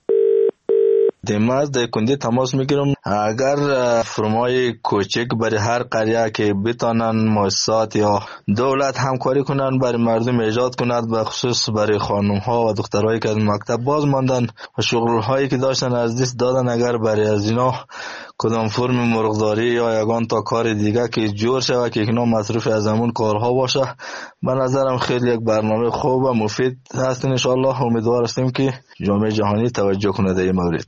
دیماز در کندی تماس میگیرم. اگر فرمای کوچک برای هر قریه که بتانن مؤسسات یا دولت همکاری کنن برای مردم ایجاد کند، به خصوص برای خانم ها و دخترایی که از مکتب باز ماندن و شغل هایی که داشتن از دست دادن، اگر برای از اینا کدام فرم مرغداری یا یگان تا کار دیگه که جور شوه که اینا مصروف از همون کارها باشه، به نظرم خیلی یک برنامه خوب و مفید هست. ان شاء الله امیدوار هستیم که جامعه جهانی توجه کنه در این مورد.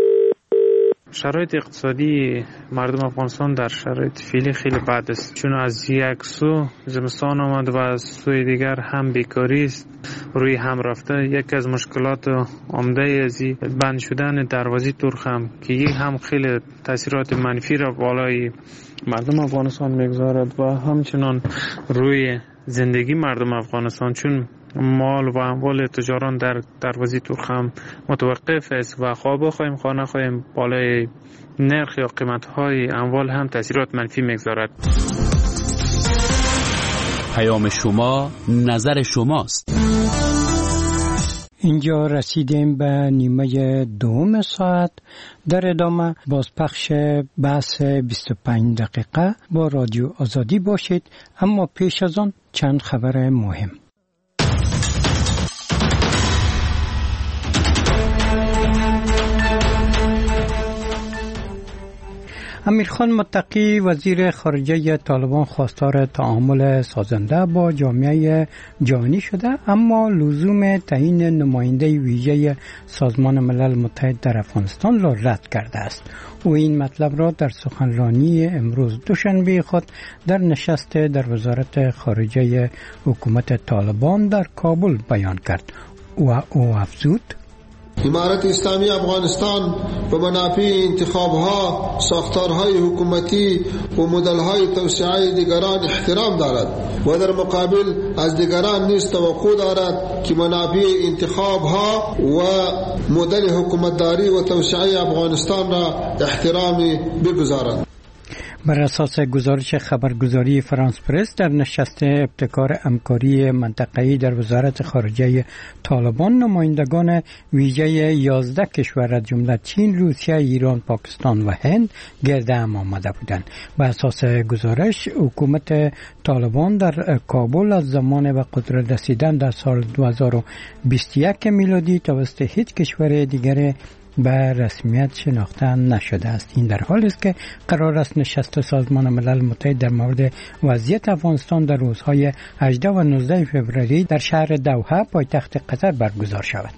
شرایط اقتصادی مردم افغانستان در شرایط فعلی خیلی بد است، چون از یک سو زمستان آمد و از سوی دیگر هم بیکاری است روی هم رفته. یک از مشکلات عمده از بند شدن دروازه ترخم که یک هم خیلی تاثیرات منفی را بالای مردم افغانستان میگذارد و همچنان روی زندگی مردم افغانستان، چون مال و اموال تجاران در دروازه تورخم متوقف است و خواه بخواهیم خواه نخواهیم بالای نرخ یا قیمت‌های اموال هم تاثیرات منفی میگذارد. پیام شما، نظر شماست. اینجا رسیدیم به نیمه دوم ساعت. در ادامه بازپخش بحث بیست و پنج دقیقه با رادیو آزادی باشید، اما پیش از آن چند خبر مهم. امیرخان متقی وزیر خارجه طالبان خواستار تعامل سازنده با جامعه جهانی شده، اما لزوم تعیین نماینده ویژه سازمان ملل متحد در افغانستان را رد کرده است. او این مطلب را در سخنرانی امروز دوشنبه خود در نشست در وزارت خارجه حکومت طالبان در کابل بیان کرد و او افزود: امارت اسلامی افغانستان به منافع انتخابها، ساختارهای حکومتی و مدل‌های توسعه دیگران احترام دارد و در مقابل از دیگران نیز توقع دارد که منافع انتخابها و مدل حکومتداری و توسعه افغانستان را احترامی بگذارند. بر اساس گزارش خبرگزاری فرانس پرس، در نشست ابتکار همکاری منطقه‌ای در وزارت خارجه طالبان نمایندگان ویژه یازده کشور از جمله چین، روسیه، ایران، پاکستان و هند گرد هم آمده بودند. بر اساس گزارش حکومت طالبان در کابل از زمان به قدرت رسیدن در سال دو هزار و بیست و یک میلادی توسط هیچ کشور دیگر به رسمیت شناخته نشده است. این در حالی است که قرار است نشست سازمان ملل متحد در مورد وضعیت افغانستان در روزهای هجده و نوزده فوریه در شهر دوحه پایتخت قطر برگزار شود.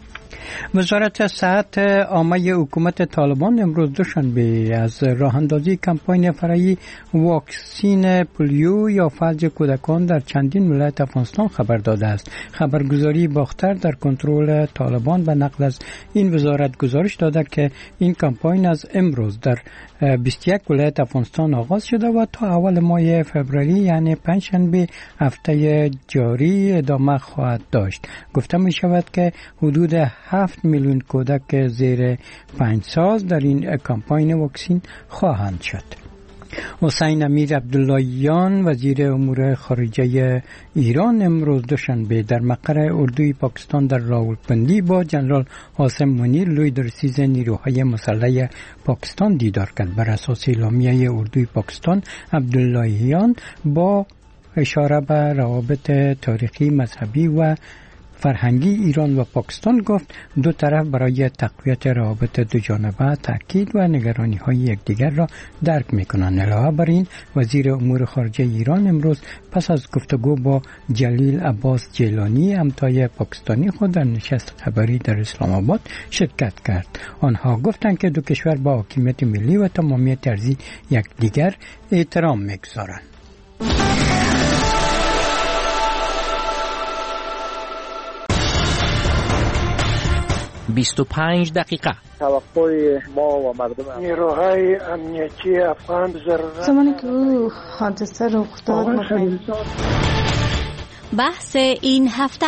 وزارت صحت عامه حکومت طالبان امروز دوشنبه از راه اندازی کمپاین فرعی واکسین پولیو یا فلج کودکان در چندین ولایت افغانستان خبر داده است. خبرگزاری باختر در کنترل طالبان به نقل از این وزارت گزارش داده که این کمپاین از امروز در بیست و یک ولایت افغانستان آغاز شده و تا اول ماه فوریه یعنی پنجشنبه هفته جاری ادامه خواهد داشت. گفته می شود که حدود هفت میلیون کودک زیر پنج سال در این کمپاین واکسین خواهند شد. حسین امیر عبداللهیان وزیر امور خارجه ایران امروز دوشنبه در مقر اردوی پاکستان در راولپندی با جنرال قاسم منیر لوی درسیز نیروهای مسلح پاکستان دیدار کرد. بر اساس اعلامیه اردوی پاکستان، عبداللهیان با اشاره به روابط تاریخی، مذهبی و فرهنگی ایران و پاکستان گفت دو طرف برای تقویت روابط دو جانبه تاکید و نگرانی های یکدیگر را درک میکنند. علاوه بر این، وزیر امور خارجه ایران امروز پس از گفتگو با جلیل عباس جیلانی همتای پاکستانی خود در نشست خبری در اسلام آباد شرکت کرد. آنها گفتند که دو کشور با حاکمیت ملی و تمامیت ارضی یکدیگر احترام میگذارند. بیست و پنج دقیقه. توقع ما و مردم نیروهای امنیتی افغان ضرورت زمانی که او حادثه رخ داد. بحث این هفته.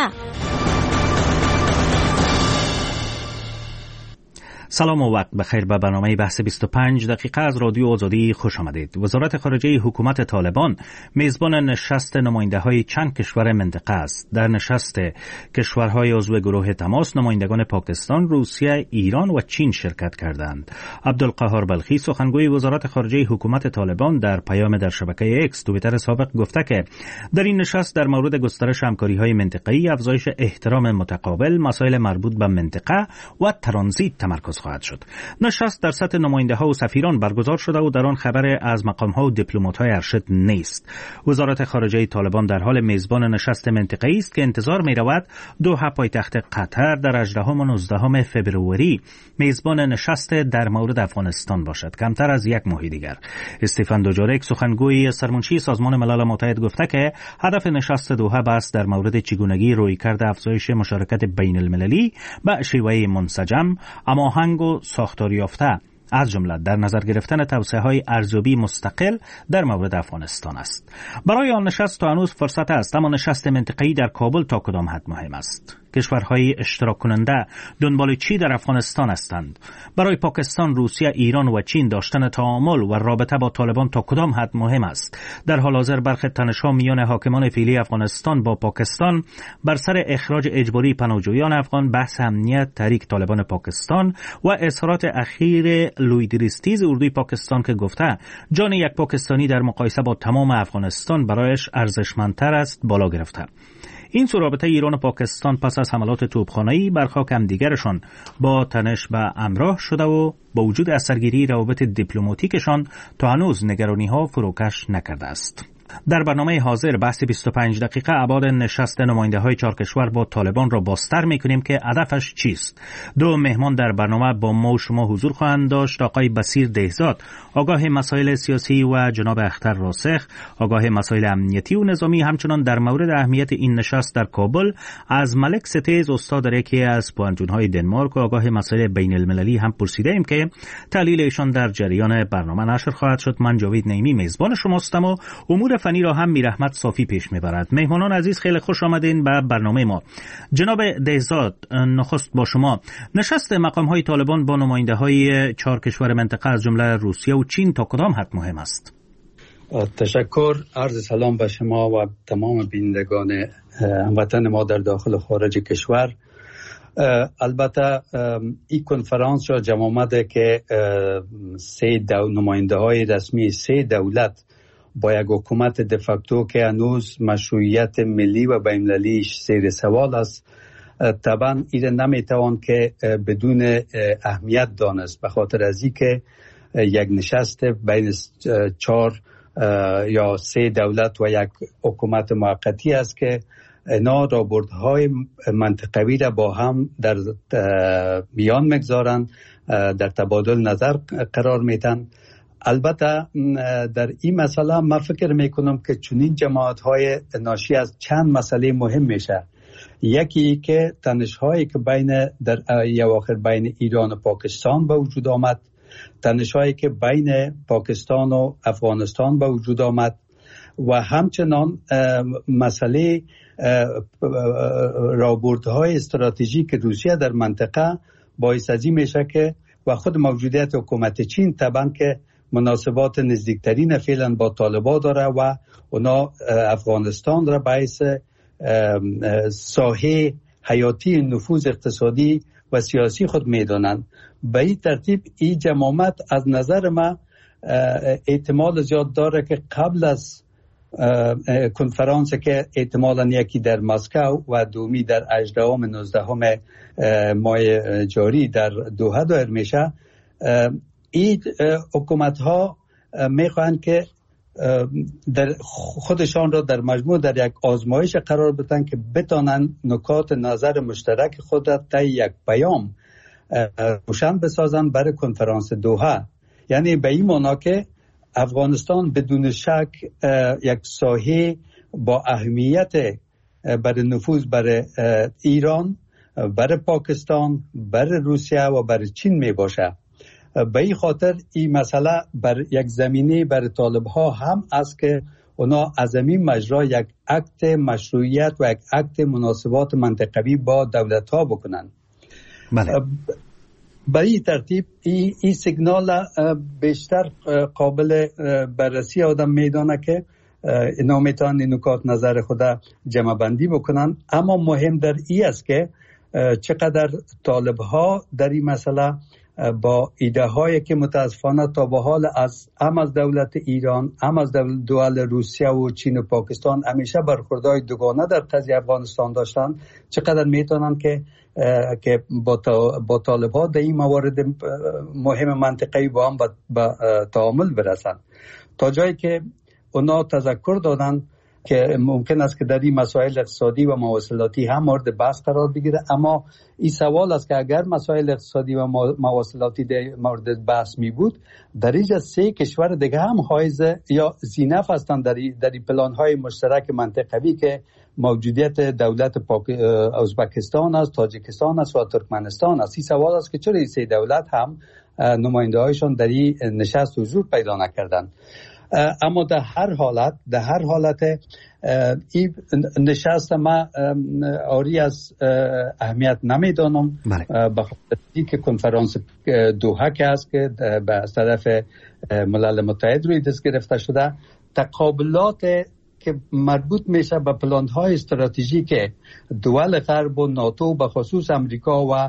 سلام و وقت بخیر. به برنامه بحث بیست و پنج دقیقه از رادیو آزادی خوش آمدید. وزارت خارجه حکومت طالبان میزبان نشست نماینده‌های چند کشور منطقه است. در نشست کشورهای عضو گروه تماس نمایندگان پاکستان، روسیه، ایران و چین شرکت کردند. عبدالقهار بلخی سخنگوی وزارت خارجه حکومت طالبان در پیام در شبکه اکس توییتر سابق گفته که در این نشست در مورد گسترش همکاری‌های منطقه‌ای، افزایش احترام متقابل، مسائل مربوط به منطقه و ترانزیت تمرکز خواهد شد. نشست در سطح نماینده‌ها و سفیران برگزار شده و در آن خبر از مقام‌ها و دیپلمات‌های ارشد نیست. وزارت خارجه طالبان در حال میزبان نشست منطقه‌ای است که انتظار می‌رود دوحه پایتخت قطر در هجدهم و نوزدهم فوریه میزبان نشست در مورد افغانستان باشد، کمتر از یک ماه دیگر. استیفن دوجارک سخنگوی سرمنشی سازمان ملل متحد گفته که هدف نشست دوحه بحث در مورد چگونگی رویکرد افزایش مشارکت بین المللی به شیوه منسجم، هماهنگ و ساختار یافته از جمله در نظر گرفتن توسعه‌های ارزیابی مستقل در مورد افغانستان است. برای آن نشست تا هنوز فرصت است، اما نشست منطقه‌ای در کابل تا کدام حد مهم است؟ کشورهای اشتراک کننده دنبال چی در افغانستان هستند؟ برای پاکستان، روسیه، ایران و چین داشتن تعامل و رابطه با طالبان تا کدام حد مهم است؟ در حال حاضر برخی تنش‌ها میان حاکمان فعلی افغانستان با پاکستان بر سر اخراج اجباری پناهجویان افغان، بحث امنیت، تحریک طالبان پاکستان و اظهارات اخیر لویدریستیز اردوی پاکستان که گفته جان یک پاکستانی در مقایسه با تمام افغانستان برایش ارزشمندتر است بالا گرفته. این سو رابطه ایران و پاکستان پس از حملات توپخانه‌ای بر خاک همدیگرشان با تنش به همراه شده و با وجود اثرگیری روابط دیپلماتیکشان تا هنوز نگرانی‌ها فروکش نکرده است. در برنامه حاضر بحث بیست و پنج دقیقه ابعاد نشست نماینده‌های چهار کشور با طالبان را بازتر می‌کنیم که هدفش چیست. دو مهمان در برنامه با ما و شما حضور خواهند داشت: آقای بصیر دهزاد، آگاه مسائل سیاسی، و جناب اختر راسخ، آگاه مسائل امنیتی و نظامی. همچنان در مورد اهمیت این نشست در کابل از ملک ستیز، استاد در یکی از پوهنتون‌های دنمارک و آگاه مسائل بین المللی هم پرسیدیم که تحلیل ایشان در جریان برنامه نشر خواهد شد. من جاوید نعیمی میزبان شماستم و امور فنی را هم میرحمت صافی پیش میبرد. مهمانان عزیز خیلی خوش آمدین به برنامه ما. جناب دهزاد، نخست با شما. نشست مقام های طالبان با نماینده های چهار کشور منطقه از جمله روسیه و چین تا کدام حد مهم است؟ تشکر. عرض سلام به شما و تمام بینندگان هموطن ما در داخل و خارج کشور. البته این کنفرانس را جمع آمده که سه دو نماینده های رسمی سه دولت با یک حکومت دفاکتو که هنوز مشروعیت ملی و بین‌المللیش زیر سوال است، طبعا این نمیتوان که بدون اهمیت دانست، به خاطر از این که یک نشست بین چهار یا سه دولت و یک حکومت موقتی است که اینا راهبردهای منطقوی را با هم در میان میگذارند، در تبادل نظر قرار میتن. البته در این مسئله من فکر میکنم که چنین جماعت‌های ناشی از چند مسئله مهم میشه. یکی که تنش‌هایی که بین در اواخر بین ایران و پاکستان به وجود آمد، تنش‌هایی که بین پاکستان و افغانستان به وجود آمد، و همچنان مسئله راهبردهای استراتژیک روسیه در منطقه باعث از این میشه که و خود موجودیت حکومت چین طبعا که مناسبات نزدیکترین فعلا با طالبان داره و اونا افغانستان را باعث ساحه حیاتی نفوذ اقتصادی و سیاسی خود میدانند. به این ترتیب این جماعت از نظر ما احتمال زیاد داره که قبل از کنفرانس که احتمالاً یکی در مسکو و دومی در هجدهم نوزدهم ماه جاری در دوحه دایر میشه، این حکومت ها میخواهند که در خودشان را در مجموع در یک آزمایش قرار بدن که بتانند نکات نظر مشترک خود را طی یک پیام روشن بسازند برای کنفرانس دوحه. یعنی به این معنا که افغانستان بدون شک یک ساحه با اهمیت برای نفوذ برای ایران، برای پاکستان، برای روسیه و برای چین می باشه. به این خاطر این مسئله بر یک زمینه برای طالب ها هم است که اونا از این مجرا یک اکت مشروعیت و یک اکت مناسبات منطقوی با دولت ها بکنن. بله. به این ترتیب این ای سیگنال بیشتر قابل بررسی آدم میدانه که اینا میتونن این نکات نظر خود جمع بندی بکنن. اما مهم در این است که چقدر طالب ها در این مسئله با ایده هایی که متاسفانه تا به حال از هم از دولت ایران، هم از دول روسیه و چین و پاکستان همیشه برخوردهای دوگانه در قضیه افغانستان داشتن، چقدر میتونن که که با با طالب ها در این موارد مهم منطقه‌ای با هم به تعامل برسن، تا جایی که اونا تذکر دادن که ممکن است که در این مسائل اقتصادی و مواصلاتی هم مورد بحث قرار بگیره. اما این سوال است که اگر مسائل اقتصادی و مواصلاتی مورد بحث می بود، در اینجا سه کشور دیگه هم حائز یا زینف هستند در در پلان های مشترک منطقوی که موجودیت دولت ازبکستان است، تاجیکستان است و ترکمنستان است. این سوال است که چرا این سه دولت هم نماینده هایشان در این نشست حضور پیدا نکردند. اما در هر حالت در هر حالت این نشست ما آری از اهمیت نمیدانم، به خاطر اینکه کنفرانس دوحه که است که به طرف ملل متحد روی دست گرفته شده، تقابلات که مربوط میشه به پلان‌های استراتژیک دول غرب و ناتو به خصوص امریکا و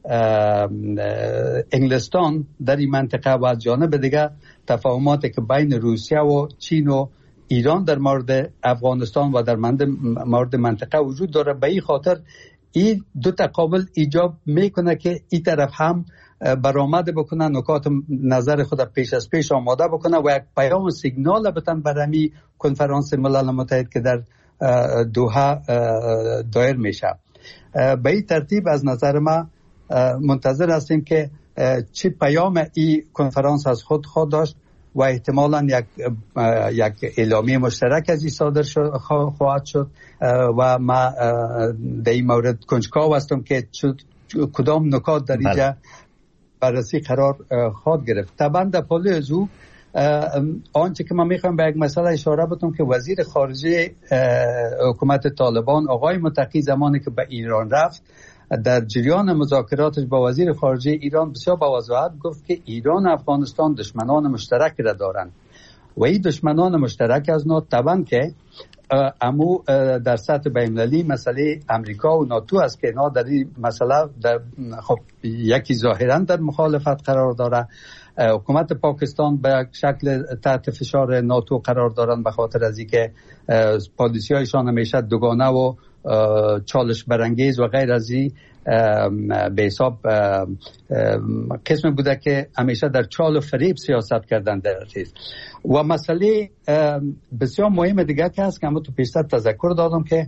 انگلستان در این منطقه و از جانب دیگه تفاهماتی که بین روسیه و چین و ایران در مورد افغانستان و در مورد منطقه وجود داره. به این خاطر این دو تقابل ایجاب میکنه که این طرف هم برآمده بکنه، نکات نظر خود پیش از پیش آماده بکنه و یک پیام سیگنال بتن برای کنفرانس ملل متحد که در دوحه دایر میشه. به این ترتیب از نظر ما منتظر هستیم که چه پیام این کنفرانس از خود خود داشت و احتمالاً یک یک اعلامیه مشترک از این صادر خواهد شد و ما در این مورد کنجکاو هستم که کدام نکات در اینجا بررسی قرار خواهد گرفت. طبعا در پالی از او آنچه که من میخوام به یک مسئله اشاره بکنم که وزیر خارجه حکومت طالبان آقای متقی زمانی که به ایران رفت، در جریان مذاکراتش با وزیر خارجه ایران بسیار با وضاحت گفت که ایران و افغانستان دشمنان مشترک را دارند و این دشمنان مشترک از نوع طبعا که امو در سطح بین‌المللی مسئله امریکا و ناتو است که اینا در این مسئله در خب یکی ظاهرا در مخالفت قرار داره. حکومت پاکستان به شکل تحت فشار ناتو قرار دارند به خاطر از اینکه پالیسی هایشان همیشه دوگانه و چالش برانگیز و غیر از این به حساب قسم بوده که همیشه در چال و فریب سیاست کردن در چیز. و مسئله بسیار مهم دیگه که هست که همون تو پیشتر تذکر دادم که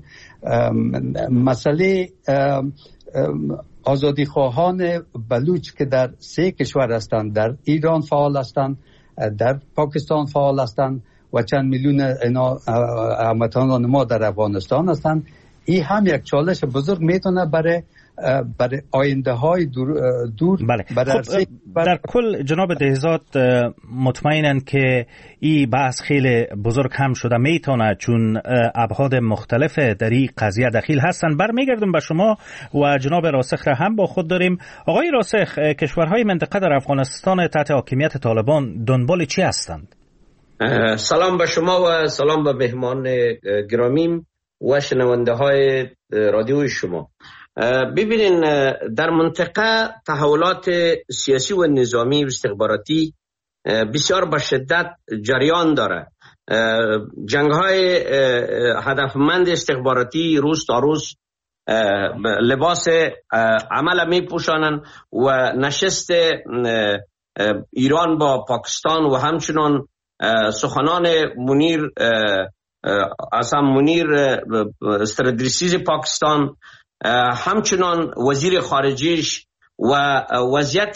مسئله آزادی خواهان بلوچ که در سه کشور هستند، در ایران فعال هستند، در پاکستان فعال هستند و چند میلیون اینا هموطنان ما در افغانستان هستند. این هم یک چالش بزرگ میتونه برای برای آینده های دور, دور بله. خب در کل جناب دهزاد مطمئنن که این بحث خیلی بزرگ هم شده میتونه، چون ابعاد مختلف در این قضیه دخیل هستن. برمیگردم به شما و جناب راسخ را هم با خود داریم. آقای راسخ، کشورهای منطقه در افغانستان تحت حاکمیت طالبان دنبال چی هستند؟ سلام به شما و سلام به مهمان گرامیم و شنونده های رادیوی شما. ببینین، در منطقه تحولات سیاسی و نظامی و استخباراتی بسیار به شدت جریان داره. جنگ های هدفمند استخباراتی روز تا روز لباس عمل می پوشانن و نشست ایران با پاکستان و همچنان سخنان منیر اصلا منیر استرادریسیز پاکستان، همچنان وزیر خارجیش و وضعیت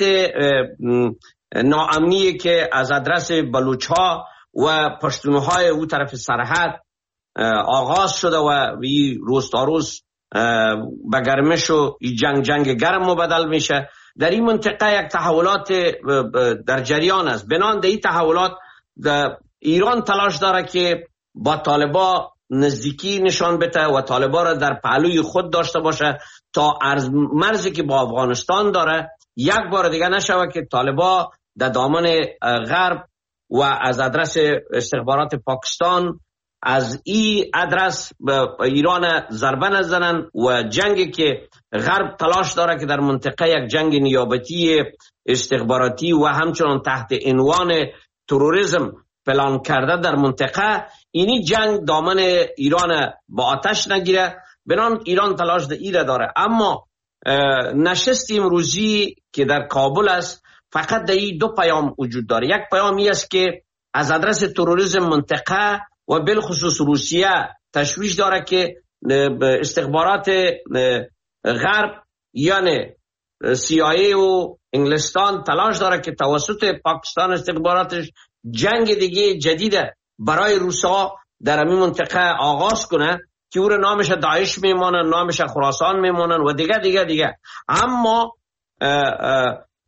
ناامنی که از ادرس بلوچ ها و پشتونهای او طرف سرحد آغاز شده و روز تا روز به گرمش و جنگ جنگ گرم مبدل میشه. در این منطقه یک تحولات در جریان است. بنان در این تحولات ایران تلاش داره که با طالبا نزدیکی نشان بده و طالبا را در پهلوی خود داشته باشه تا مرزی که با افغانستان داره یک بار دیگه نشوه که طالبا در دامن غرب و از ادرس استخبارات پاکستان از این ادرس به ایران ضربه نزنن و جنگی که غرب تلاش داره که در منطقه یک جنگ نیابتی استخباراتی و همچنان تحت عنوان تروریسم پلان کرده در منطقه، اینی جنگ دامن ایران با آتش نگیره. بنان ایران تلاش ده ایره داره. اما نشست امروزی که در کابل است فقط در این دو پیام وجود داره. یک پیامی است که از ادرس تروریسم منطقه و بالخصوص روسیه تشویش داره که استخبارات غرب یعنی سی آی ای و انگلستان تلاش داره که توسط پاکستان استخباراتش جنگ دیگه جدید برای روسا در همین منطقه آغاز کنه که او را نامش داعش میمانن، نامش خراسان میمانن و دیگه دیگه دیگه. اما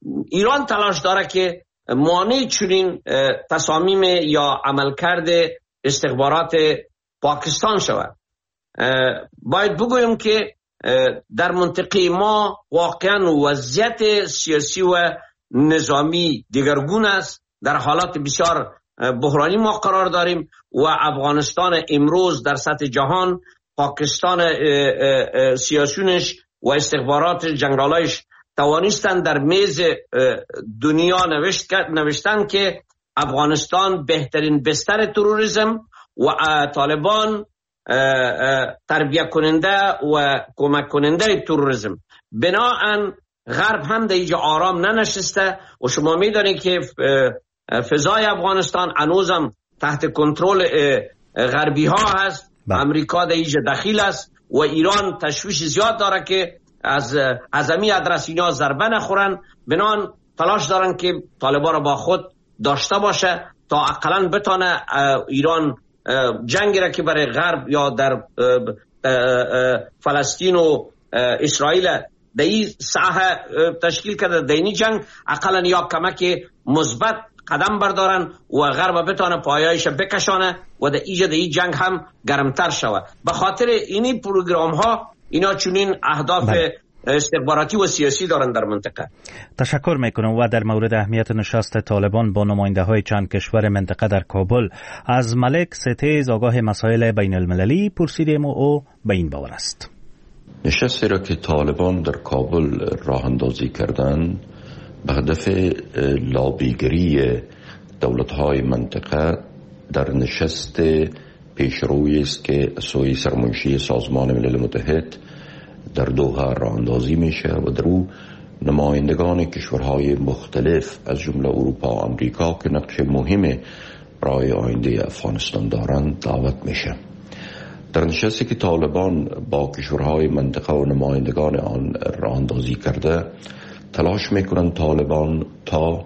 ایران تلاش داره که مانع چنین تصامیم یا عملکرد استخبارات پاکستان شود. باید بگویم که در منطقه ما واقعا وضعیت سیاسی و نظامی دیگرگون است. در حالات بسیار بحرانی ما قرار داریم و افغانستان امروز در سطح جهان، پاکستان سیاسیونش و استخبارات جنرالایش توانستن در میز دنیا نوشتن که افغانستان بهترین بستر تروریسم و طالبان تربیت کننده و کمک کننده تروریسم. بناهن غرب هم در اینجا آرام ننشسته و شما میدانید که فضای افغانستان هنوزم تحت کنترل غربی ها هست. امریکا در اینجا دخیل است و ایران تشویش زیاد داره که از از امی ادرس اینا ضربه نخورن. بنان تلاش دارن که طالبان را با خود داشته باشه تا اقلا بتانه ایران جنگی را که برای غرب یا در فلسطین و اسرائیل در این ساحه تشکیل کرده، در این جنگ اقلا یا کمک مثبت قدم بردارن و غرب بتانه پایایش بکشانه و در ایجاد این جنگ هم گرمتر شود. به خاطر اینی پروگرام ها اینا چنین اهداف استخباراتی و سیاسی دارن در منطقه. تشکر میکنم. و در مورد اهمیت نشست طالبان با نماینده های چند کشور منطقه در کابل از ملک ستیز آگاه مسائل بین المللی پرسیدیم و او به این باور است. نشستی را که طالبان در کابل راه اندازی کردن به هدف لابیگری دولت‌های منطقه در نشست پیشروی است که سوی سرمنشی سازمان ملل متحد در دوحه راه اندازی میشه و در او نمایندگان کشورهای مختلف از جمله اروپا و آمریکا که نقش مهم برای آینده افغانستان دارند دعوت میشه. در نشستی که طالبان با کشورهای منطقه و نمایندگان آن راه اندازی کرده، تلاش میکنن طالبان تا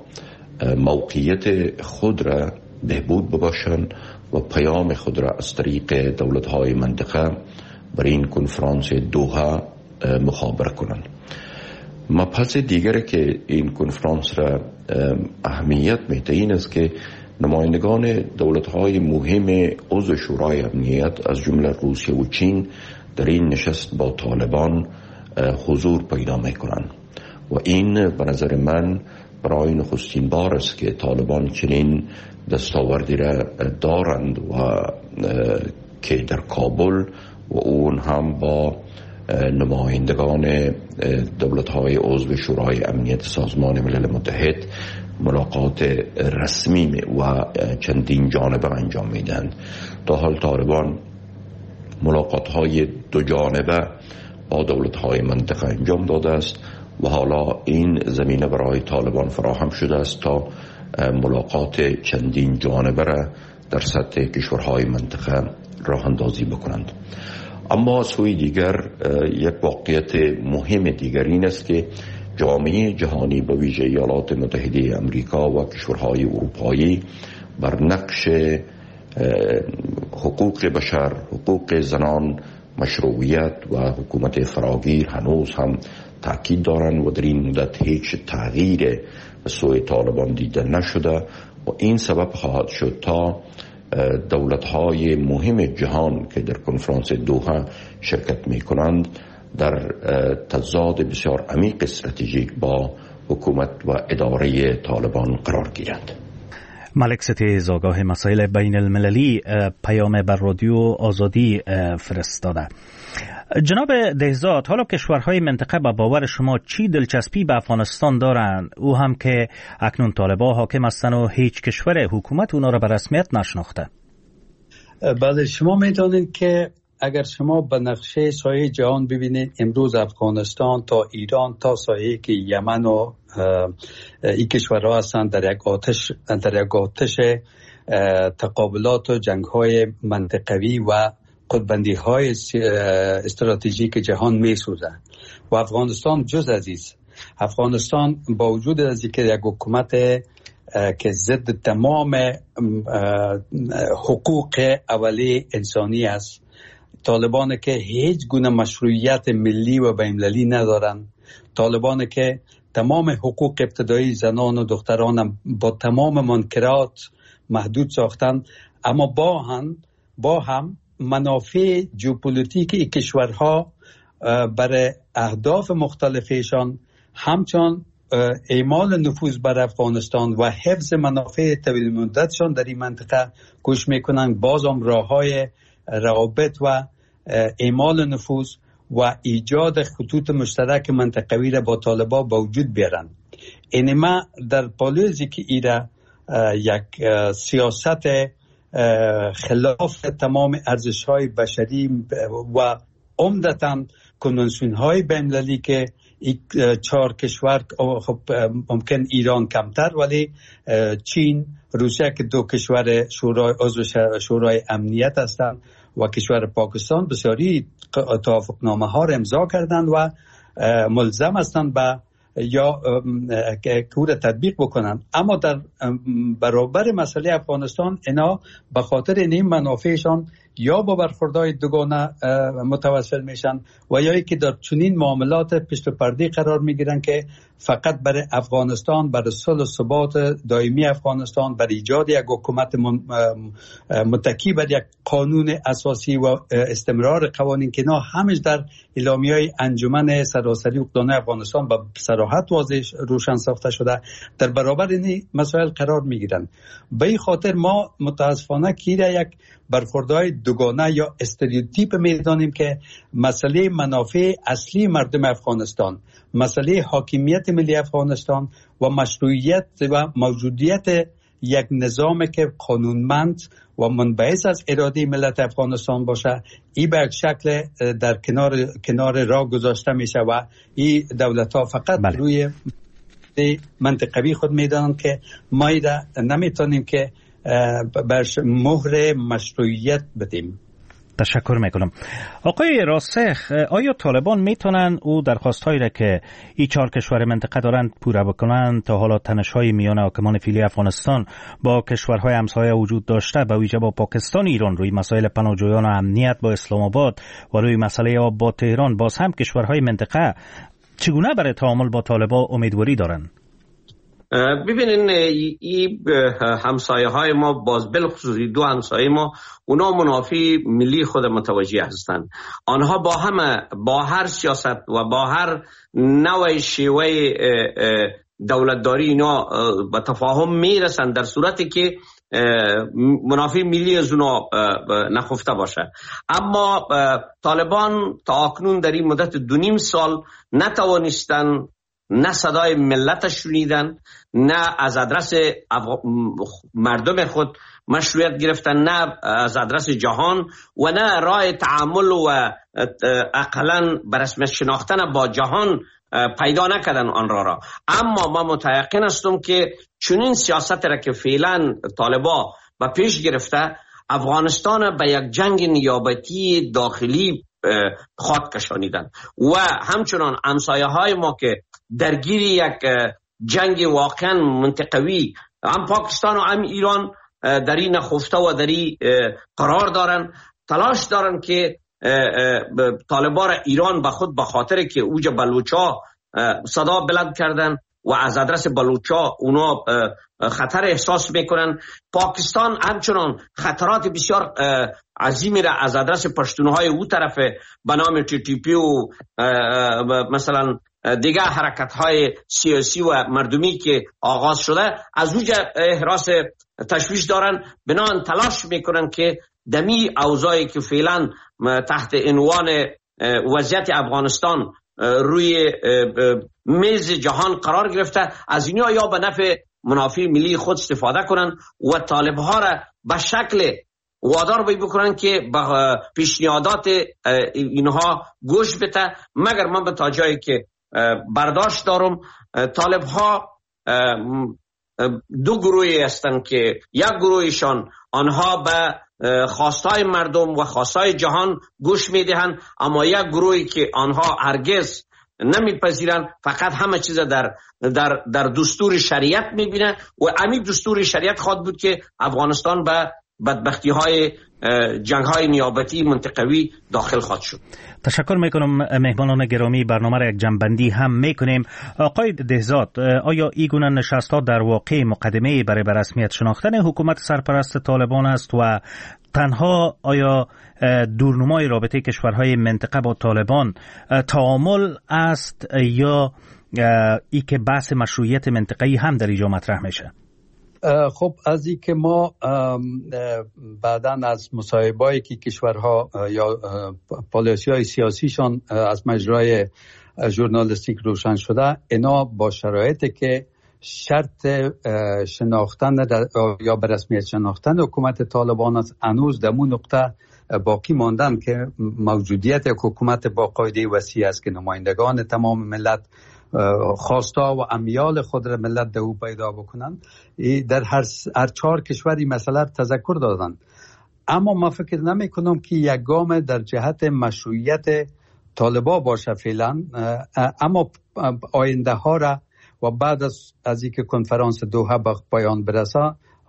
موقعیت خود را بهبود بباشن و پیام خود را از طریق دولت‌های منطقه بر این کنفرانس دوحه مخابره کنند. مبحث دیگر که این کنفرانس را اهمیت میده این است که نمایندگان دولت‌های مهم عضو شورای امنیت از جمله روسیه و چین در این نشست با طالبان حضور پیدا میکنند و این به نظر من برای نخستین بار است که طالبان چنین دستاوردی را دارند و که در کابل و اون هم با نمایندگان دولت‌های عضو شورای امنیت سازمان ملل متحد ملاقات رسمی و چندین جانبه انجام میدن. تا حال طالبان ملاقات‌های دو جانبه با دولت‌های منطقه انجام داده است و حالا این زمینه برای طالبان فراهم شده است تا ملاقات چندین جانبه را در سطح کشورهای منطقه راه اندازی بکنند. اما سوی دیگر یک واقعیت مهم دیگر این است که جامعه جهانی به ویژه ایالات متحده آمریکا و کشورهای اروپایی بر نقش حقوق بشر، حقوق زنان، مشروعیت و حکومت فراگیر هنوز هم تاکید دارند و در این مدت هیچ تغییر به سوی طالبان دیده نشده و این سبب خواهد شد تا دولت‌های مهم جهان که در کنفرانس دوحه شرکت می‌کنند در تضاد بسیار عمیق استراتژیک با حکومت و اداره طالبان قرار گیرند. ملک ستیز آگاه مسائل بین المللی پیام بر رادیو آزادی فرستاده. جناب دهزاد، حالا کشورهای منطقه به باور شما چی دلچسپی به افغانستان دارند؟ او هم که اکنون طالبان حاکم هستند و هیچ کشور حکومت اونا را به رسمیت نشناخته. بله، شما میدانید که اگر شما به نقشه سایه جهان ببینید، امروز افغانستان تا ایران تا سایه که یمن و این کشورها هستند در یک آتش در یک آتش تقابلات و جنگ‌های منطقوی و خودبندی‌های استراتژیک جهان می‌سوزند و افغانستان جز عزیز. افغانستان با وجود از اینکه یک حکومت که ضد تمام حقوق اولیه انسانی است، طالبان که هیچ گونه مشروعیت ملی و بین‌المللی ندارند، طالبان که تمام حقوق ابتدایی زنان و دختران با تمام منکرات محدود ساختن، اما با هم با هم منافع ژئوپلیتیک این کشورها برای اهداف مختلفشان همچون اعمال نفوذ بر افغانستان و حفظ منافع طویل مدتشان در این منطقه کوشش میکنند بازم راههای روابط و اعمال نفوذ و ایجاد خطوط مشترک منطقوی را با طالبان با وجود بیارند. این ما در پالیزی که ایره یک سیاست خلاف تمام ارزش‌های بشری و عمدتاً کنوانسیون‌های بین‌المللی که چهار کشور، خب ممکن ایران کمتر، ولی چین، روسیه که دو کشور شورای عضو شورای امنیت هستند و کشور پاکستان بسیاری توافقنامه ها را امضا کردند و ملزم هستند به یا که او را تطبیق بکنند. اما در برابر مسئله افغانستان اینا به خاطر این منافعشان یا با برخوردهای دوگانه متوسل میشن و یا که در چنین معاملات پشت پرده قرار میگیرن که فقط برای افغانستان، برای صلح و ثبات دائمی افغانستان، برای ایجاد یک حکومت متکی بر یک قانون اساسی و استمرار قوانین که نه همش در اعلامیه‌های انجمن سراسری حقوقدان افغانستان با صراحت واضح روشن ساخته شده، در برابر این مسائل قرار میگیرن. به این خاطر ما متاسفانه که یک برخوردهای دوگانه یا استریوتیپ میدانیم که مسئله منافع اصلی مردم افغانستان، مسئله حاکمیت ملی افغانستان و مشروعیت و موجودیت یک نظام که قانونمند و منبعث از اراده ملت افغانستان باشه، این به یک شکل در کنار کنار راه گذاشته میشه و این دولت ها فقط بله. روی منطقوی خود میدانند که ما ایره نمیتونیم که برش مهر مشروعیت بدیم. تشکر میکنم. آقای راسخ، آیا طالبان میتونن او درخواستهایی را که این چهار کشور منطقه دارند پوره بکنند؟ تا حالا تنش‌های میان حاکمان فعلی افغانستان با کشورهای همسایه وجود داشته، به ویژه با پاکستان و ایران روی مسائل پناهجویان و امنیت با اسلام آباد و روی مسئله آب با تهران. باز هم کشورهای منطقه چگونه برای تعامل با طالبان امیدواری دارند؟ ببینین این همسایه های ما، باز بالخصوص دو همسایه ما، اونا منافع ملی خود متوجه هستند. آنها با همه، با هر سیاست و با هر نوع شیوه دولتداری اینا به تفاهم میرسند در صورتی که منافع ملی از اونا نخفته باشه. اما طالبان تا اکنون در این مدت دو نیم سال نتوانستن نه صدای ملت شنیدن، نه از آدرس مردم خود مشروعیت گرفتن، نه از آدرس جهان و نه راه تعامل و اقلا برسمیت شناختن با جهان پیدا نکردن آن را را. اما ما متیقن هستم که چنین سیاست را که فعلا طالبا به پیش گرفته، افغانستان به یک جنگ نیابتی داخلی خواهد کشانیدن و همچنان همسایه های ما که درگیر یک جنگ واقعا منطقوی، هم پاکستان و هم ایران در این نخفته و در این قرار دارن، تلاش دارن که طالبان ایران به خود به خاطر که اوج بلوچا صدا بلند کردن و از آدرس بلوچا اونا خطر احساس میکنن. پاکستان همچنان خطرات بسیار عظیمی را از آدرس پشتونهای او طرف به نام تی تی پی و مثلا دیگه حرکت های سیاسی و مردمی که آغاز شده از اوج احراس تشویش دارن. بنان تلاش میکنن که دمی اوضاعی که فعلا تحت عنوان وضعیت افغانستان روی میز جهان قرار گرفته، از اینها یا به نفع منافع ملی خود استفاده کنن و طالب ها را به شکل وادار باید بکنن که به پیشنهادات اینها گوش بده. مگر من به تا جایی که برداشت دارم، طالب ها دو گروهی هستند که یک گروهشان آنها به خواستای مردم و خواستای جهان گوش میدهند، اما یک گروهی که آنها هرگز نمیپذیرند، فقط همه چیز در در در دستور شریعت میبینه و همین دستور شریعت خواهد بود که افغانستان به بدبختی های جنگ های نیابتی منطقوی داخل خواهد شد. تشکر میکنم مهمانان گرامی. برنامه را یک جنبندی هم میکنیم. آقای دهزاد، آیا این گونه نشست ها در واقع مقدمه برای به رسمیت شناختن حکومت سرپرست طالبان است و تنها آیا دورنمای رابطه کشورهای منطقه با طالبان تعامل است یا ای که بحث مشروعیت منطقه‌ای هم در اینجا مطرح میشه؟ خب از این که ما بعداً از مصاحبه‌ای که کشورها یا پالیسی‌های سیاسیشان از مجرای ژورنالیستیک روشن شده، اینا با شرایطی که شرط شناختن یا به رسمیت شناختن حکومت طالبان است، هنوز در اون نقطه باقی ماندن که موجودیت یک حکومت با قاعده وسیع است که نمایندگان تمام ملت خواستا و امیال خود را ملت در او پیدا بکنن. در هر, هر چهار کشوری مسئله تذکر دادن، اما ما فکر نمی کنم که یک گام در جهت مشروعیت طالبان باشه فعلا، اما آینده ها را و بعد از از اینکه کنفرانس دوحه به پایان برسه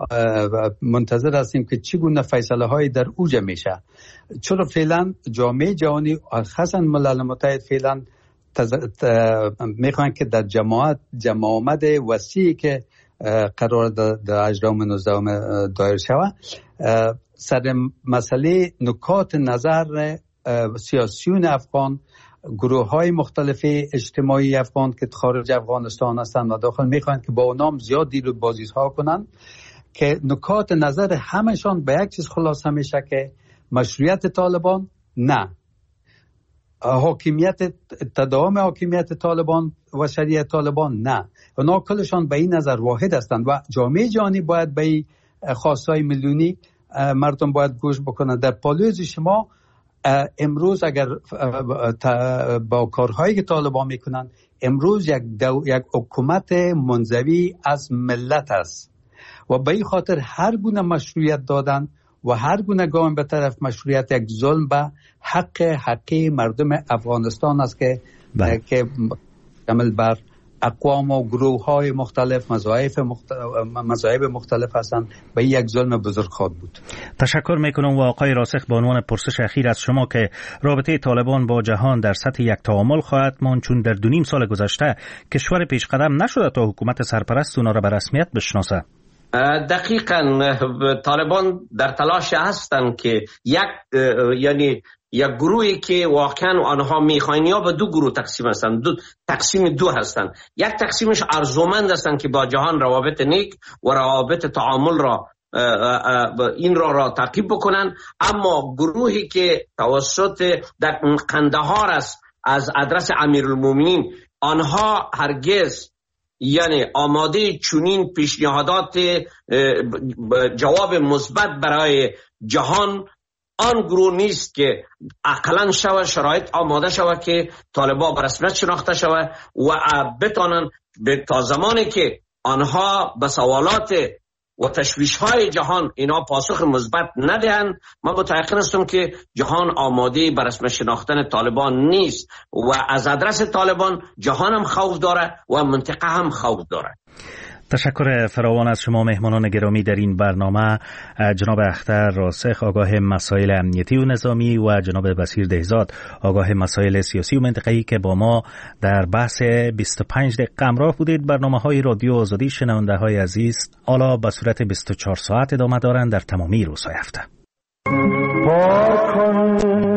منتظر هستیم که چگونه فیصله های در اوج میشه، چون فعلا جامعه جهانی خاصا ملل متحد فعلا میخوان که در جماعت جماعت وسیعی که قرار در اجرام نوزدهم دایر شود سر مسئله نکات نظر سیاسیون افغان، گروه های مختلف اجتماعی افغان که خارج افغانستان هستند و داخل میخوان که با اونام زیاد دیل و بازیز ها کنن، که نکات نظر همشان به یک چیز خلاصه میشه که مشروعیت طالبان نه، حاکمیت تداوم حاکمیت طالبان و شریعت طالبان نه. اونا کلشان به این نظر واحد هستند و جامعه جهانی باید به این خواستهای میلیونی مردم باید گوش بکنند. در پالیوز شما امروز اگر با کارهایی که طالبان میکنند، امروز یک, دو، یک حکومت منزوی از ملت است و به این خاطر هر گونه مشروعیت دادن و هر گونه گام به طرف مشروعیت یک ظلم به حق حقی مردم افغانستان است که بله. که کامل بر اقوام و گروه های مختلف مذاهب مختلف, مذاهب مختلف هستند، به یک ظلم بزرگ خواهد بود. تشکر میکنم و آقای راسخ به عنوان پرسش اخیر از شما که رابطه طالبان با جهان در سطح یک تعامل خواهد ماند، چون در دو نیم سال گذشته کشور پیش قدم نشده تا حکومت سرپرست اونا را به رسمیت بشناسه. دقیقاً طالبان در تلاش هستند که یک یعنی یک گروهی که واقعا آنها میخواین یا به دو گروه تقسیم هستند، دو تقسیم دو هستند. یک تقسیمش ارزومند هستند که با جهان روابط نیک و روابط تعامل را این را را تعقیب بکنن، اما گروهی که توسط در قندهار است از ادرس امیرالمومنین، آنها هرگز یعنی آماده چنین پیشنهادات جواب مثبت برای جهان آن گروه نیست که عقلاً شود شرایط آماده شود که طالبان به رسمیت شناخته شود و بتانن تا زمانی که آنها به سوالات و تشویش‌های جهان اینا پاسخ مثبت ندهند، من متأکد هستم که جهان آماده به رسمیت شناختن طالبان نیست و از ادرس طالبان جهان هم خوف داره و منطقه هم خوف داره. تشکر فراوان از شما مهمانان گرامی در این برنامه، جناب اختر راسخ آگاه مسائل امنیتی و نظامی و جناب بصیر دهزاد آگاه مسائل سیاسی و منطقه‌ای که با ما در بحث بیست و پنج دقیقه همراه بودید. برنامه‌های رادیو آزادی شنونده‌های عزیز حالا به صورت بیست و چهار ساعت ادامه دارند در تمامی روزهای هفته. پاکن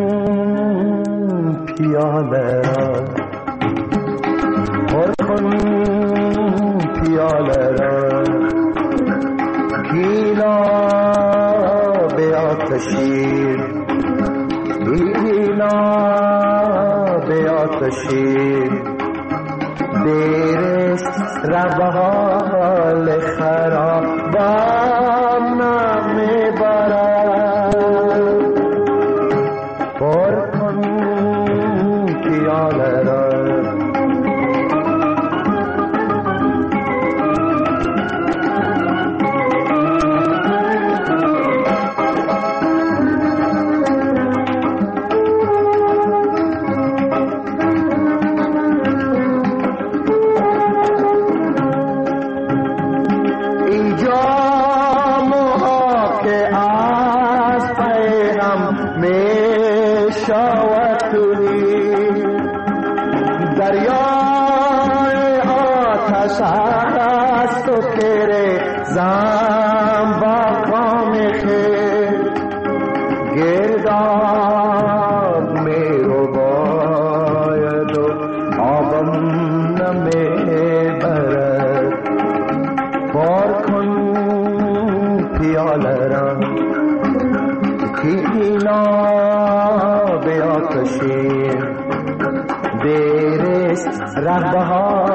پیاله پاکن پیاله را گیلا به آتشی گیلا به آتشی دیرش ربحال خرابان نمی برد پر کن پیاله را شهر است و کره زم با کام خیر گرداب می رو باید و آبم نمی برد بار کن پیاله را که اینا به آتشی بیرست رهبهار